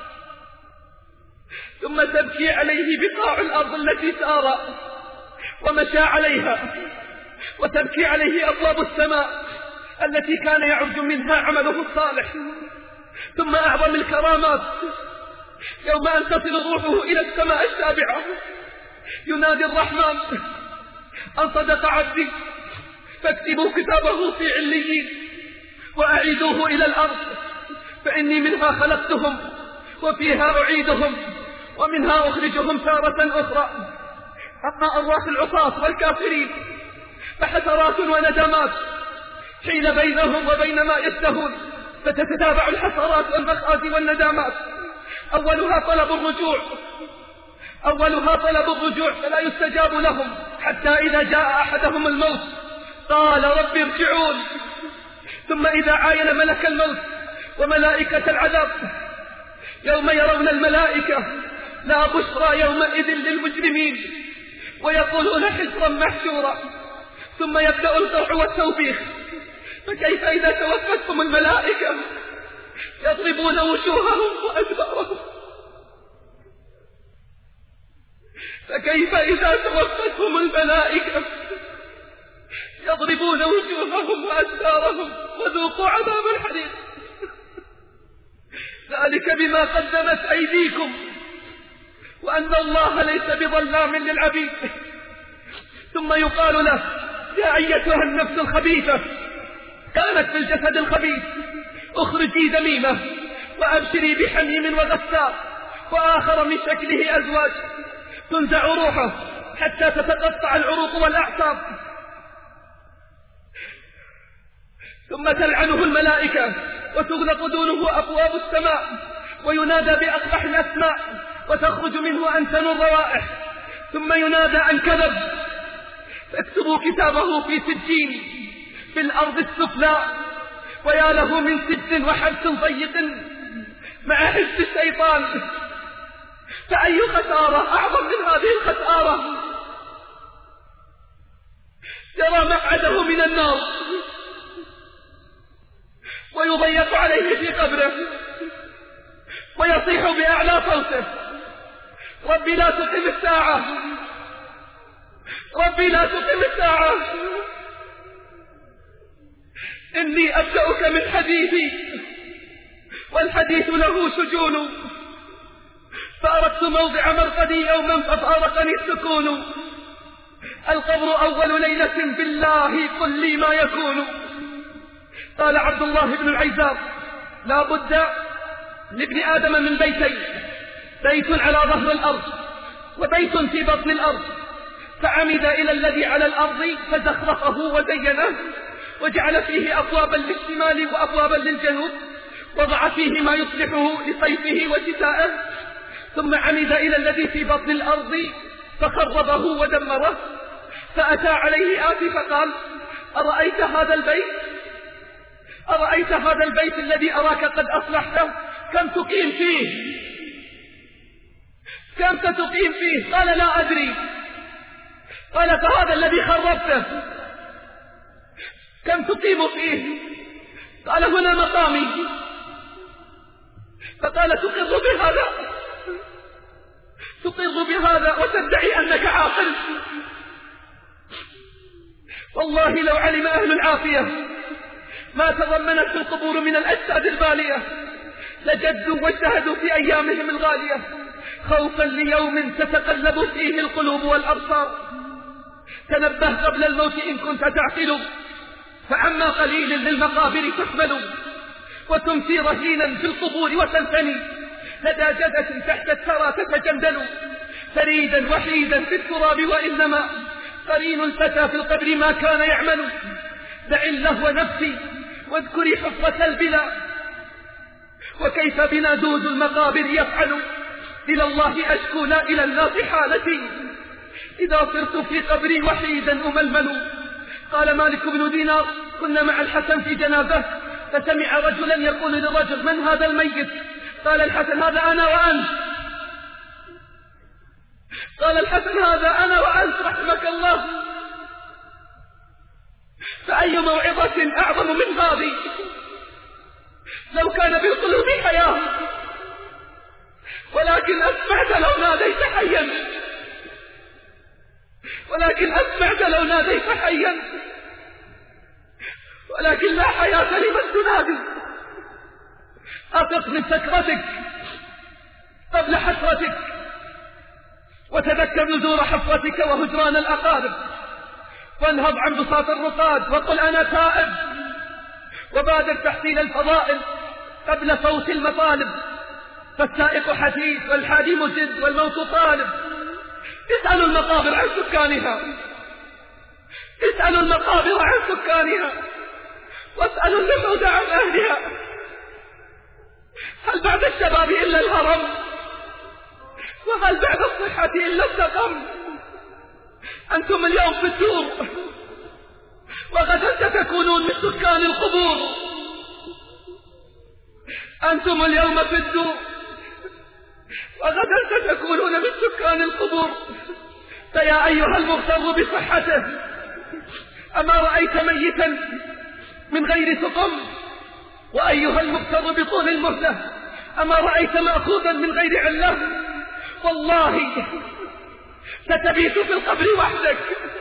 ثم تبكي عليه بقاع الأرض التي سار ومشى عليها، وتبكي عليه أبواب السماء التي كان يعرج منها عمله الصالح. ثم أعظم الكرامات يوم أن تصل روحه إلى السماء السابعة، ينادي الرحمن أن صدق عبدي فاكتبوا كتابه في عليين وأعيدوه إلى الأرض، فإني منها خلقتهم وفيها أعيدهم ومنها أخرجهم تارة أخرى. أما أرواح العصاة والكافرين فحسرات وندمات حين بينهم وبين ما يشتهون، فتتتابع الحسرات والمخازي والندامات. أولها طلب الرجوع أولها طلب الرجوع فلا يستجاب لهم، حتى إذا جاء أحدهم الموت قال رب ارجعون. ثم إذا عاين ملك الموت وملائكة العذاب يوم يرون الملائكة لا بشرى يومئذ للمجرمين، ويقولون حجرا محجورا. ثم يبدأ القرع والتوبيخ، فكيف إذا توفتهم الملائكة يضربون وجوههم وأدبارهم فكيف إذا توفتهم الملائكة يضربون وجوههم وأدبارهم وذوقوا عذاب الحريق، ذلك بما قدمت أيديكم وأن الله ليس بظلام للعبيد. ثم يقال له يا أيتها النفس الخبيثة كانت في الجسد الخبيث اخرجي ذميمة وأبشري بحميم وغساق وآخر من شكله أزواج، تنزع روحه حتى تتقطع العروق والأعصاب، ثم تلعنه الملائكة وتغلق دونه أبواب السماء، وينادى بأقبح الأسماء وتخرج منه أنتن الروائح، ثم ينادى أن كذب فاكتبوا كتابه في سجين في الأرض السفلى، ويا له من سجن وحبس ضيق مع حبس الشيطان. فأي خسارة أعظم من هذه الخسارة؟ يرى مقعده من النار ويضيق عليه في قبره ويصيح بأعلى صوته ربي لا تقم الساعة ربي لا تقم الساعة إني أبدأك من حديثي والحديث له سجون، فأردت موضع مرقدي يوما ففارقني السكون، القبر أول ليلة بالله قل لي ما يكون. قال عبد الله بن العيزاب لا بد لابن آدم من بيتين، بيت على ظهر الأرض وبيت في بطن الأرض، فعمد إلى الذي على الأرض فزخرفه وزينه وجعل فيه أبوابا للشمال وأبوابا للجنوب، وضع فيه ما يصلحه لصيفه وشتائه، ثم عمد إلى الذي في بطن الأرض فخربه ودمره. فأتى عليه آتي فقال أرأيت هذا البيت أرأيت هذا البيت الذي أراك قد أصلحته كم تقيم فيه كم ستقيم فيه؟ قال لا أدري. قال فهذا الذي خربته كم تقيم فيه؟ قال هنا مقامي. فقال تقر بهذا تقر بهذا وتدعي أنك عاقل؟ والله لو علم أهل العافية ما تضمنت القبور من الأجساد البالية لجدوا واجتهدوا في أيامهم الغالية خوفا ليوم تتقلب فيه القلوب والأبصار. تنبه قبل الموت إن كنت تعقل، فعما قليل للمقابر تحمل، وتمسي رهينا في القبور وتنثني، لدى جدة تحت الثرى تتجندل، فريدا وحيدا في التراب، وإنما قرين الفتى في القبر ما كان يعمل. دع اللهو نفسي واذكري حفرة البلا، وكيف بنا دود المقابر يفعل. إلى الله أشكو لا إلى الناس حالتي، إذا صرت في قبري وحيدا أململ. قال مالك بن دينار: كنا مع الحسن في جنازة، فسمع رجلا يقول للرجل: من هذا الميت؟ قال الحسن: هذا أنا وأنت. قال الحسن: هذا أنا وأنت رحمك الله. فأي موعظة أعظم من هذه؟ لو كان بالقلوب حياة، ولكن أسمعت لو ناديت حيا، ولكن أسمعت لو ناديت حيا، ولكن لا حياة لمن تنادي. أفق من سكرتك قبل حسرتك، وتذكر نزور حفرتك وهجران الأقارب، وانهض عن بساط الرقاد وقل: أنا تائب. وبادر تحصيل الفضائل قبل فوت المطالب، فالسائق حديث والحادي مجد والموت طالب. اسألوا المقابر عن سكانها، اسألوا المقابر عن سكانها، واسألوا اللحود عن أهلها. هل بعد الشباب إلا الهرم؟ وهل بعد الصحة إلا السقم؟ أنتم اليوم في الدور، وغدا ستكونون من سكان القبور. أنتم اليوم في الدور، وغدا ستكونون من سكان القبور. فيا أيها المغتر بصحته، أما رأيت ميتا من غير سقم؟ وأيها المغتر بطول المهلة، أما رأيت مأخوذا من غير علة؟ والله ستبيت في القبر وحدك،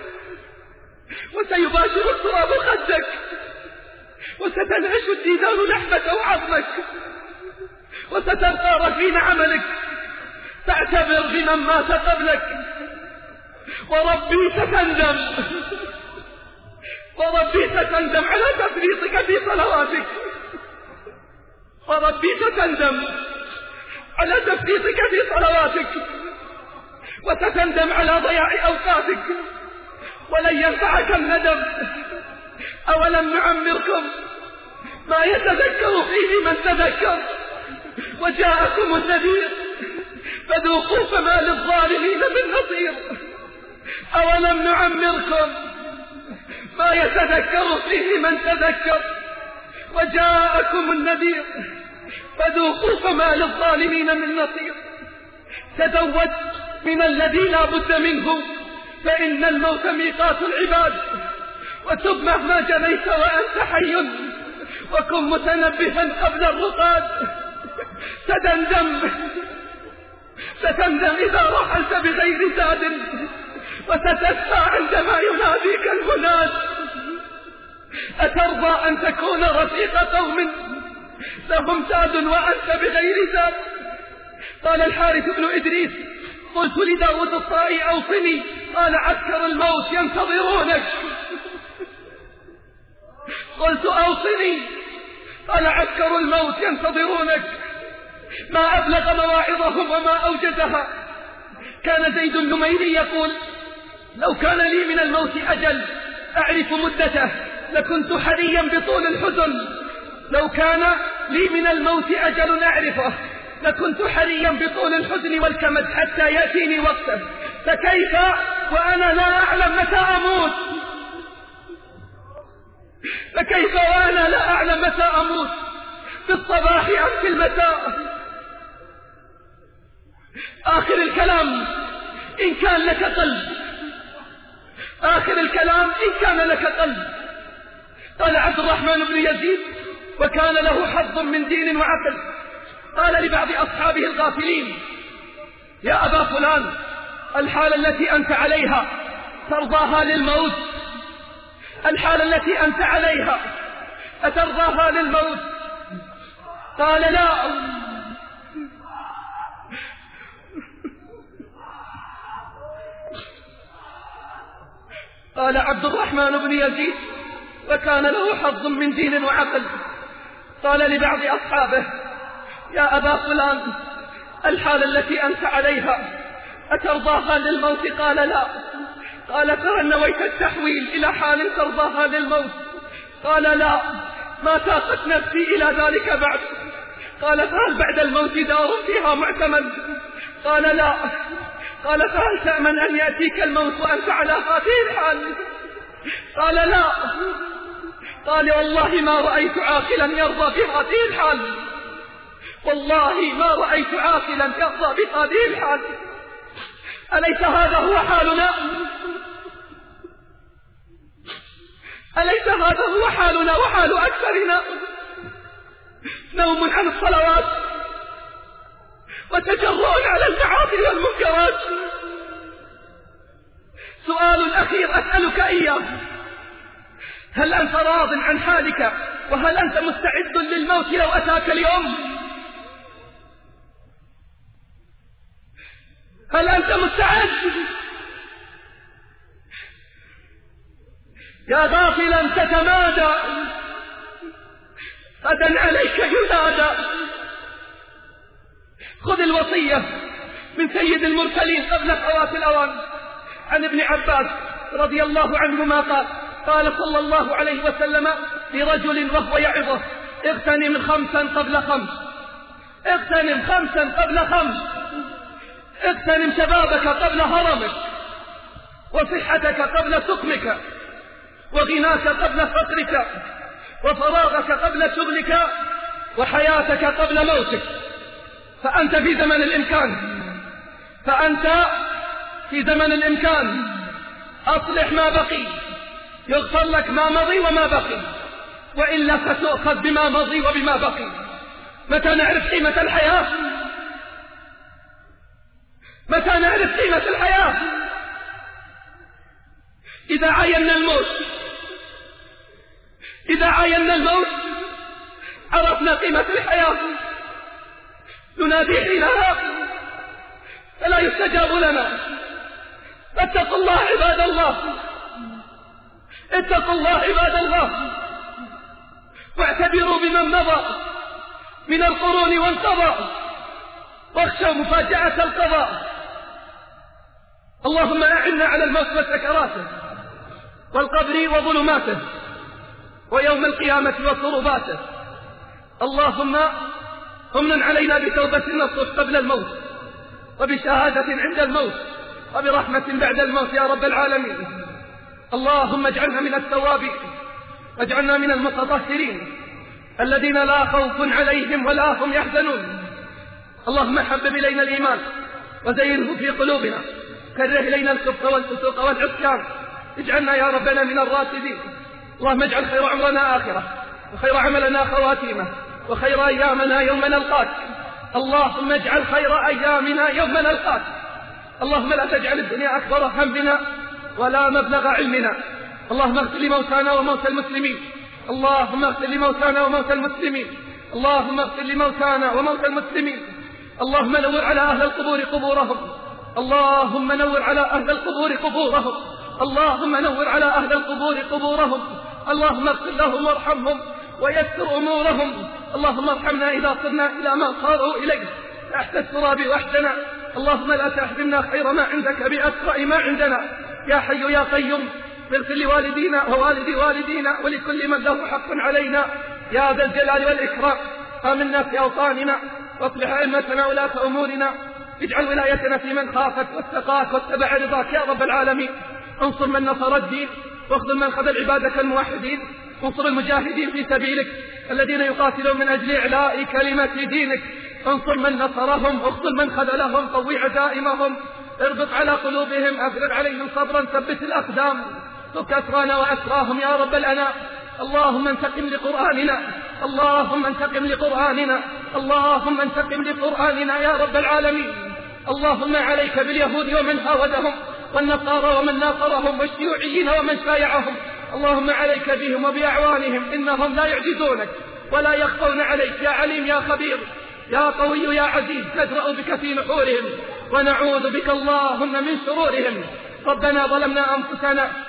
وسيباشر التراب خدك، وستنعش الديدان لحمك وعظمك، وستبقى رفين عملك. تعتبر بمن مات قبلك، وربي ستندم، وربي ستندم على تفريطك في صلواتك، وربي ستندم على تفريطك في صلواتك، وستندم على ضياع أوقاتك، ولن ينفعك الندم. أولم نعمركم ما يتذكر فيه من تذكر، وجاءكم النذير فذوقوا فما للظالمين من نصير. أولم نعمركم ما يتذكر فيه من تذكر، وجاءكم النذير فذوقوا فما للظالمين من نصير. تزود من الذي لا بد منه، فإن الموت ميقات العباد. وتب مهما جنيت وأنت حي، وكن متنبها قبل الرقاد. ستندم ستندم إذا رحلت بغير زاد، وستسعى عندما يناديك المناد. أترضى أن تكون رفيق قوم لهم زاد وأنت بغير زاد؟ قال الحارث بن إدريس: قلت لداود الطائي: أوصني. قال: عسكر الموت ينتظرونك. قلت: أوصني. قال: عسكر الموت ينتظرونك. ما أبلغ مواعظهم وما أوجدها. كان زيد النميري يقول: لو كان لي من الموت أجل أعرف مدته لكنت حريا بطول الحزن. لو كان لي من الموت أجل أعرفه لكنت حريا بطول الحزن والكمد حتى يأتيني وقته. فكيف وأنا لا أعلم متى أموت؟ فكيف وأنا لا أعلم متى أموت؟ في الصباح أم في المساء؟ آخر الكلام إن كان لك قلب، آخر الكلام إن كان لك قلب. قال عبد الرحمن بن يزيد وكان له حظ من دين وعقل، قال لبعض أصحابه الغافلين: يا أبا فلان، الحالة التي أنت عليها ترضاها للموت؟ الحالة التي أنت عليها أترضاها للموت؟ قال: لا. قال عبد الرحمن بن يزيد وكان له حظ من دين وعقل، قال لبعض أصحابه: يا أبا فلان، الحال التي أنت عليها أترضاها للموت؟ قال: لا. قال: فهل نويت التحويل إلى حال ترضاها للموت؟ قال: لا، ما طاقت نفسي إلى ذلك بعد. قال: فهل بعد الموت دار فيها معتمد؟ قال: لا. قال: فهل تأمن أن يأتيك الموت وأنت على هذه الحال؟ قال: لا. قال: والله ما رأيت عاقلا يرضى بهذه الحال، والله ما رأيت عاقلا يرضى بهذه الحال. أليس هذا هو حالنا؟ أليس هذا هو حالنا وحال أكثرنا؟ نوم عن الصلوات وتجرؤ على المعاصي والمنكرات. سؤال أخير أسألك إياه: هل أنت راض عن حالك؟ وهل أنت مستعد للموت لو أتاك اليوم؟ هل أنت مستعد؟ يا غافلا تتمادى، غدا عليك ينادى. خذ الوصية من سيد المرسلين قبل فوات الأوان عن ابن عباس رضي الله عنهما قال: قال صلى الله عليه وسلم لرجل وهو يعظه: اغتنم خمسا قبل خمس، اغتنم خمسا قبل خمس، اغتنم شبابك قبل هرمك، وصحتك قبل سقمك، وغناك قبل فقرك، وفراغك قبل شغلك، وحياتك قبل موتك. فأنت في زمن الإمكان، فأنت في زمن الإمكان. أصلح ما بقي، يغفر لك ما مضي وما بقي، وإلا ستؤخذ بما مضي وبما بقي. متى نعرف قيمة الحياة؟ متى نعرف قيمة الحياة؟ إذا عاينا الموت، إذا عاينا الموت عرفنا قيمة الحياة. ننادي حينها فلا يستجاب لنا. اتقوا الله عباد الله، اتقوا الله عباد الله، واعتبروا بمن مضى من القرون وانقضى، واخشوا مفاجأة القضاء. اللهم أعنا على الموت وسكراته، والقبر وظلماته، ويوم القيامة وصرباته. اللهم امن علينا بتوبة النصوص قبل الموت، وبشهادة عند الموت، وبرحمة بعد الموت يا رب العالمين. اللهم اجعلنا من التوابين، واجعلنا من المتطهرين الذين لا خوف عليهم ولا هم يحزنون. اللهم حبب إلينا الإيمان وزينه في قلوبنا، كره إلينا الكفر والفسوق والعصيان، اجعلنا يا ربنا من الراشدين. اللهم اجعل خير عمرنا آخرة، وخير عملنا خواتيمه، وخير أيامنا يوم نلقاك. اللهم اجعل خير أيامنا يوم نلقاك. اللهم لا تجعل الدنيا أكبر همنا ولا مبلغ علمنا. اللهم اغفر لموتانا وموتى المسلمين، اللهم اغفر لموتانا وموتى المسلمين، اللهم اغفر لموتانا وموتى المسلمين. اللهم نور على أهل القبور قبورهم، اللهم نور على أهل القبور قبورهم، اللهم نور على أهل القبور قبورهم. اللهم اغفر لهم وارحمهم ويسر أمورهم. اللهم ارحمنا إذا صرنا إلى ما صاروا إليه تحت التراب وحدنا. اللهم لا تحرمنا خير ما عندك بأسوأ ما عندنا. يا حي يا قيوم، اغفر لوالدينا ووالدي والدينا ولكل من له حق علينا يا ذا الجلال والإكرام. آمنا في أوطاننا، واصلح أئمتنا ولاة أمورنا، اجعل ولايتنا في من خافك واتقاك واتبع رضاك يا رب العالمين. انصر من نصر الدين، واخذل من خذل عبادك الموحدين، انصر المجاهدين في سبيلك الذين يقاتلون من أجل إعلاء كلمة دينك. انصر من نصرهم، اخذل من خذلهم، قوي عزائمهم، اربط على قلوبهم، افرغ عليهم صبرا، ثبت الأقدام، فك أسرانا وأسراهم يا رب الأنام. اللهم انتقم لقرآننا، اللهم انتقم لقرآننا، اللهم انتقم لقرآننا يا رب العالمين. اللهم عليك باليهود ومن هاودهم، والنصارى ومن ناصرهم، والشيوعيين ومن شايعهم. اللهم عليك بهم وبأعوانهم، إنهم لا يعجزونك ولا يخفون عليك. يا عليم يا خبير يا قوي يا عزيز، نجرأ بك في نحورهم ونعوذ بك اللهم من شرورهم. ربنا ظلمنا أنفسنا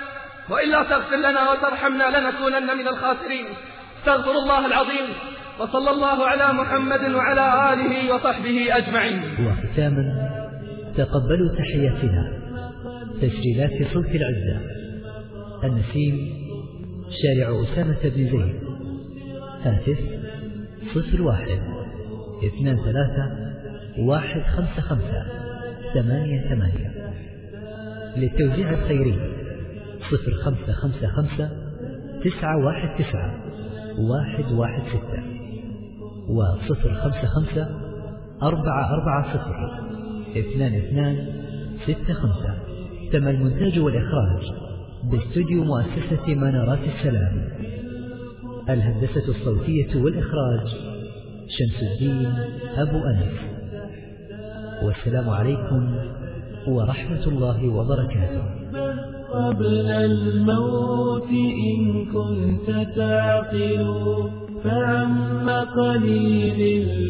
وإلا تغفر لنا وترحمنا لنكونن من الخاسرين. استغفر الله العظيم، وصلى الله على محمد وعلى آله وصحبه أجمعين. وختاما تقبلوا تحياتنا تسجيلات صوت العزة، النسيم، شارع أسامة بن زيد، هاتف صفر واحد اثنان ثلاثة واحد خمسة خمسة ثمانية ثمانية. للتوزيع الخيري صفر خمسة خمسة خمسة تسعة واحد تسعة واحد واحد ستة وصفر خمسة خمسة أربعة أربعة صفر اثنان اثنان ستة خمسة. تم المونتاج والإخراج باستوديو مؤسسة منارات السلام. الهندسة الصوتية والإخراج شمس الدين أبو أنس. والسلام عليكم ورحمة الله وبركاته. قبل الموت إن كنت تعقل فعم قليل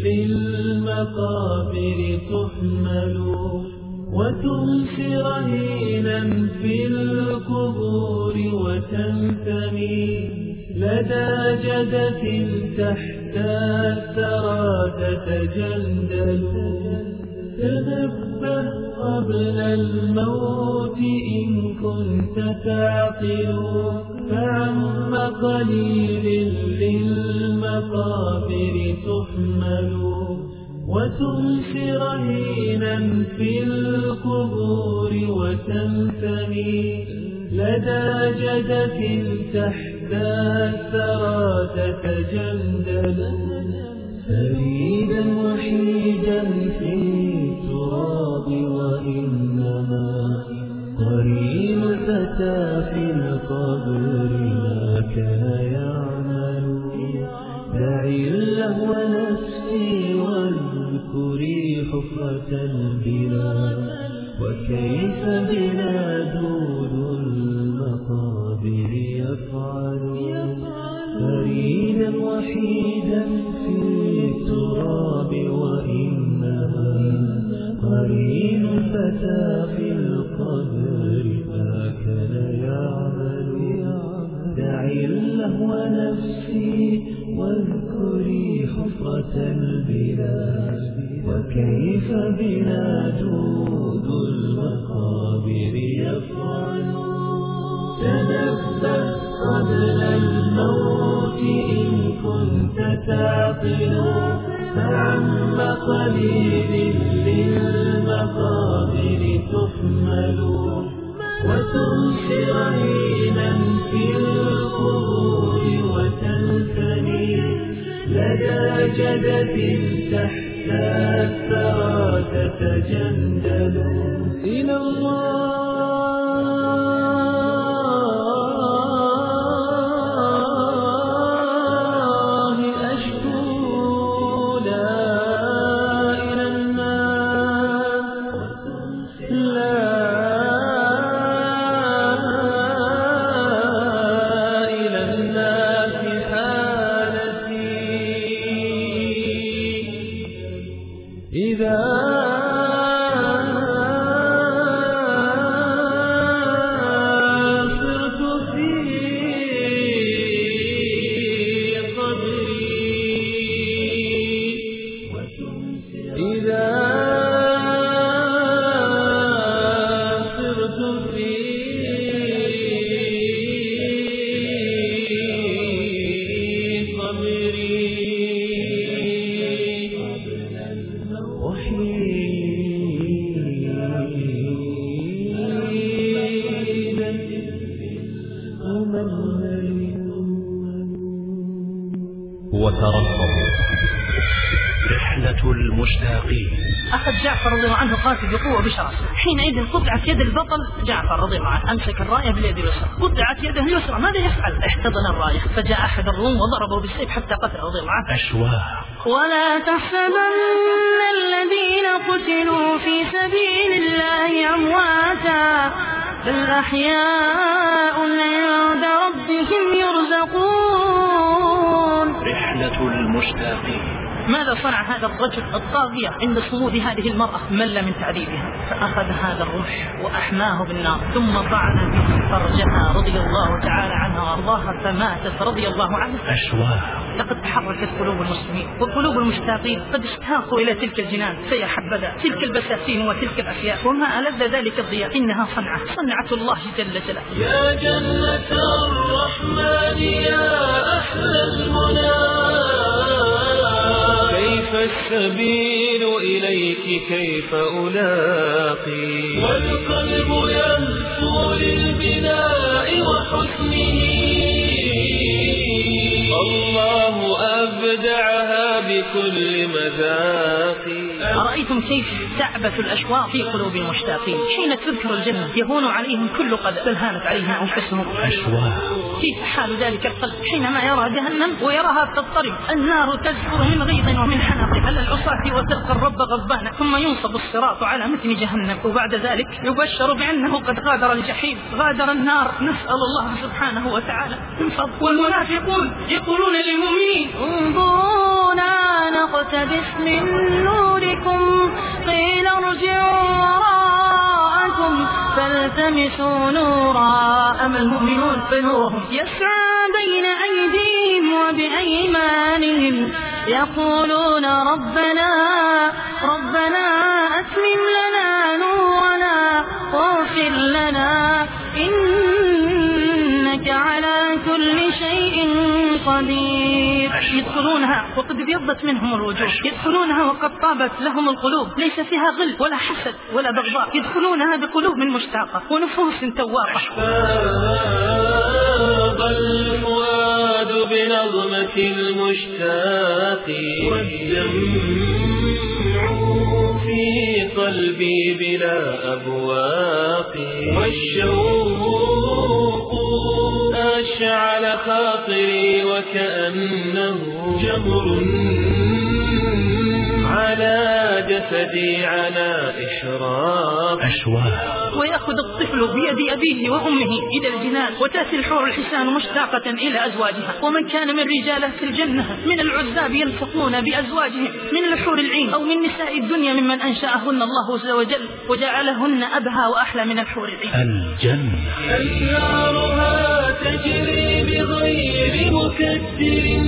للمقابر تحمل وتمسي رهينا في القبور وتنتمي لدى جدة تحت الثرى تتجندل. تنبه قبل الموت إن كنت تعقل فعم قليل للمقابر تحمل وتمسي رهينا في القبور وتنتمي لدى جدة تحت الثرى تتجندل. فريدا وحيدا في التراب وإنما قرين فتى في القبر ما كان يعمل. دعي اللهو نفسي واذكري حفرة البلاد وكيف بنا دود المقابر يفعل. فريدا وحيدا في التراب وإنما قرين فتى في القبر هكذا يعمل. دعي اللهو نفسي واذكري حفرة البلاد وكيف بنا دود المقابر يفعل. تنبه قبل الموت إن كنت تعقل فعم قليل للمقابر تحمل وتمسي رهينا في القبور وتنثني لدى جدة تحت الثرى تتجندل. إلى الله وترقبوا رحلة المشتاقين. أخذ جعفر رضي الله عنه قاتل بقوة بشرس. حينئذ قطعت يد البطل جعفر رضي الله عنه، أمسك الراية باليد اليسرى، قطعت يده اليسرى، ماذا يفعل؟ احتضن الراية، فجاء أحد الروم وضربه بالسيف حتى قتل رضي الله عنه. أشواق. ولا تحسبن الذين قتلوا في سبيل الله أمواتا بل أحياء عند ربهم يرزقون. رحلة المشتاقين. ماذا صنع هذا الرجل الطاغية عند صمود هذه المرأة؟ مل من تعذيبها فأخذ هذا الرمح وأحماه بالنار ثم طعن به فرجها رضي الله تعالى عنها وأرضاها فماتت رضي الله عنها. أشواق. لقد تحركت قلوب المسلمين وقلوب المشتاقين قد اشتاقوا إلى تلك الجنان فيا حبذا تلك البساتين وتلك الأشياء وما ألذ ذلك الضياء إنها صنعة صنعة الله جل جلاله. يا جنة الرحمن يا أحلى المنى كيف السبيل إليك كيف ألاقي والقلب يهفو للبناء وحسنه الله أبدعها بكل مذاق. أرأيتم كيف تعبث الأشواق في قلوب المشتاقين حين تذكر الجنة يهون عليهم كل قدر بل هانت عليهم أنفسهم. أشواق. كيف حال ذلك القلب حينما يرى جهنم ويراها تضطرب النار تزفر من غيظ ومن حنق على العصاة وتلقى الرب غضبانا ثم ينصب الصراط على متن جهنم وبعد ذلك يبشر بأنه قد غادر الجحيم غادر النار. نسأل الله سبحانه وتعالى من فضل. والمنافقون يقولون للمؤمنين انظرونا نقتبس من نوركم قيل ارجعوا وراءكم فالتمسوا نورا. أما المؤمنون فنورهم يسعى بين أيديهم وبأيمانهم يقولون ربنا ربنا أتمم لنا نورنا واغفر لنا إنك على كل شيء قدير. يدخلونها وقد ابيضت منهم الوجوه يدخلونها وقد طابت لهم القلوب ليس فيها غل ولا حسد ولا بغضاء يدخلونها بقلوب مشتاقة ونفوس تواقة. فاض الفؤاد بنظمة المشتاق والدمع في قلبي بلا أبواق والشوق أشعل خاطري وكأنه جمر على جسدي على إحراق. أشواق. ويأخذ الطفل بيد أبيه وأمه إلى الجنان وتأتي الحور الحسان مشتاقة إلى أزواجها ومن كان من رجاله في الجنة من العذاب يلتقون بأزواجهم من الحور العين أو من نساء الدنيا ممن أنشأهن الله عز وجل وجعلهن أبهى وأحلى من الحور العين. الجنة. أنهارها تجري بغير مكدر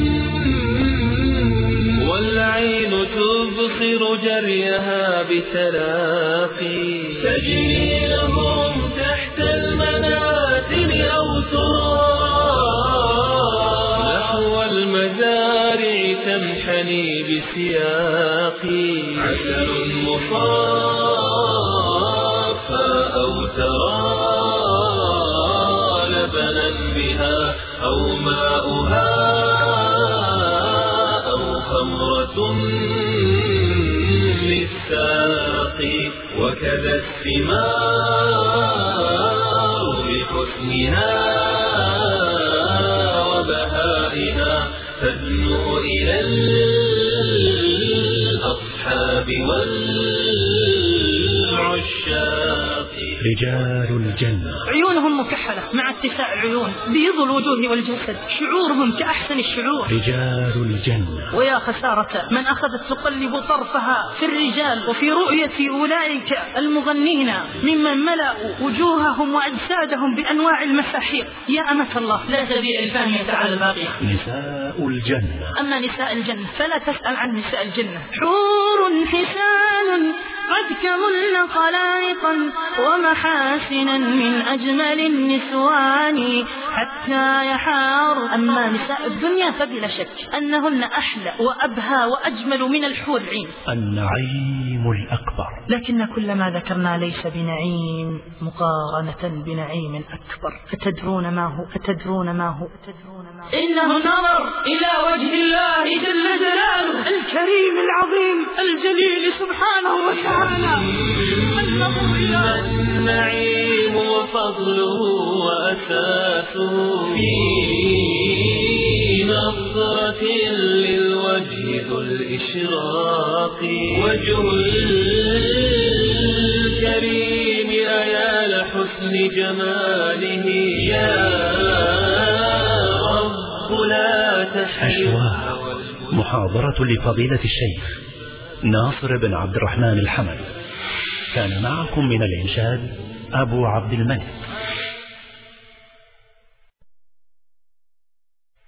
والعين تبصر جريها بتلاقي تجري لهم تحت المنازل أو ترى نحو المزارع تنحني بسياقي عسل مصافى أو ترى لبنا بها أو ماؤها خمرة للساقي وكذا الثمار بحسنها وبهائها تدنو إلى الأصحاب والعشاق. رجال الجنة عيونهم مكحلة مع اتساع العيون بيض الوجوه والجسد شعورهم كأحسن الشعور. رجال الجنة. ويا خسارة من أخذت تقلب طرفها في الرجال وفي رؤية أولئك المغنين ممن ملأوا وجوههم وأجسادهم بأنواع المساحيق. يا أمة الله لا تبيع الفانية على الباقية. نساء الجنة. أما نساء الجنة فلا تسأل عن نساء الجنة. حور حسان قد كملن خلائقا ومحاسنا من أجمل النسوان حتى يحار. أما نساء الدنيا فبلا شك أنهن أحلى وأبهى وأجمل من الحور العين. النعيم الأكبر. لكن كل ما ذكرنا ليس بنعيم مقارنة بنعيم أكبر. أتدرون ما هو أتدرون ما هو أتدرون ما هو إنه نظر إلى وجه الله جل جلاله الكريم العظيم الجليل سبحانه وتعالى. النعيم وفضله وأساسه في نظرة للوجه ذو الإشراق وجه الكريم أيا لحسن جماله يا رب لا تسير. أشواق، محاضرة لفضيلة الشيخ ناصر بن عبد الرحمن الحمد. كان معكم من الإنشاد أبو عبد الملك.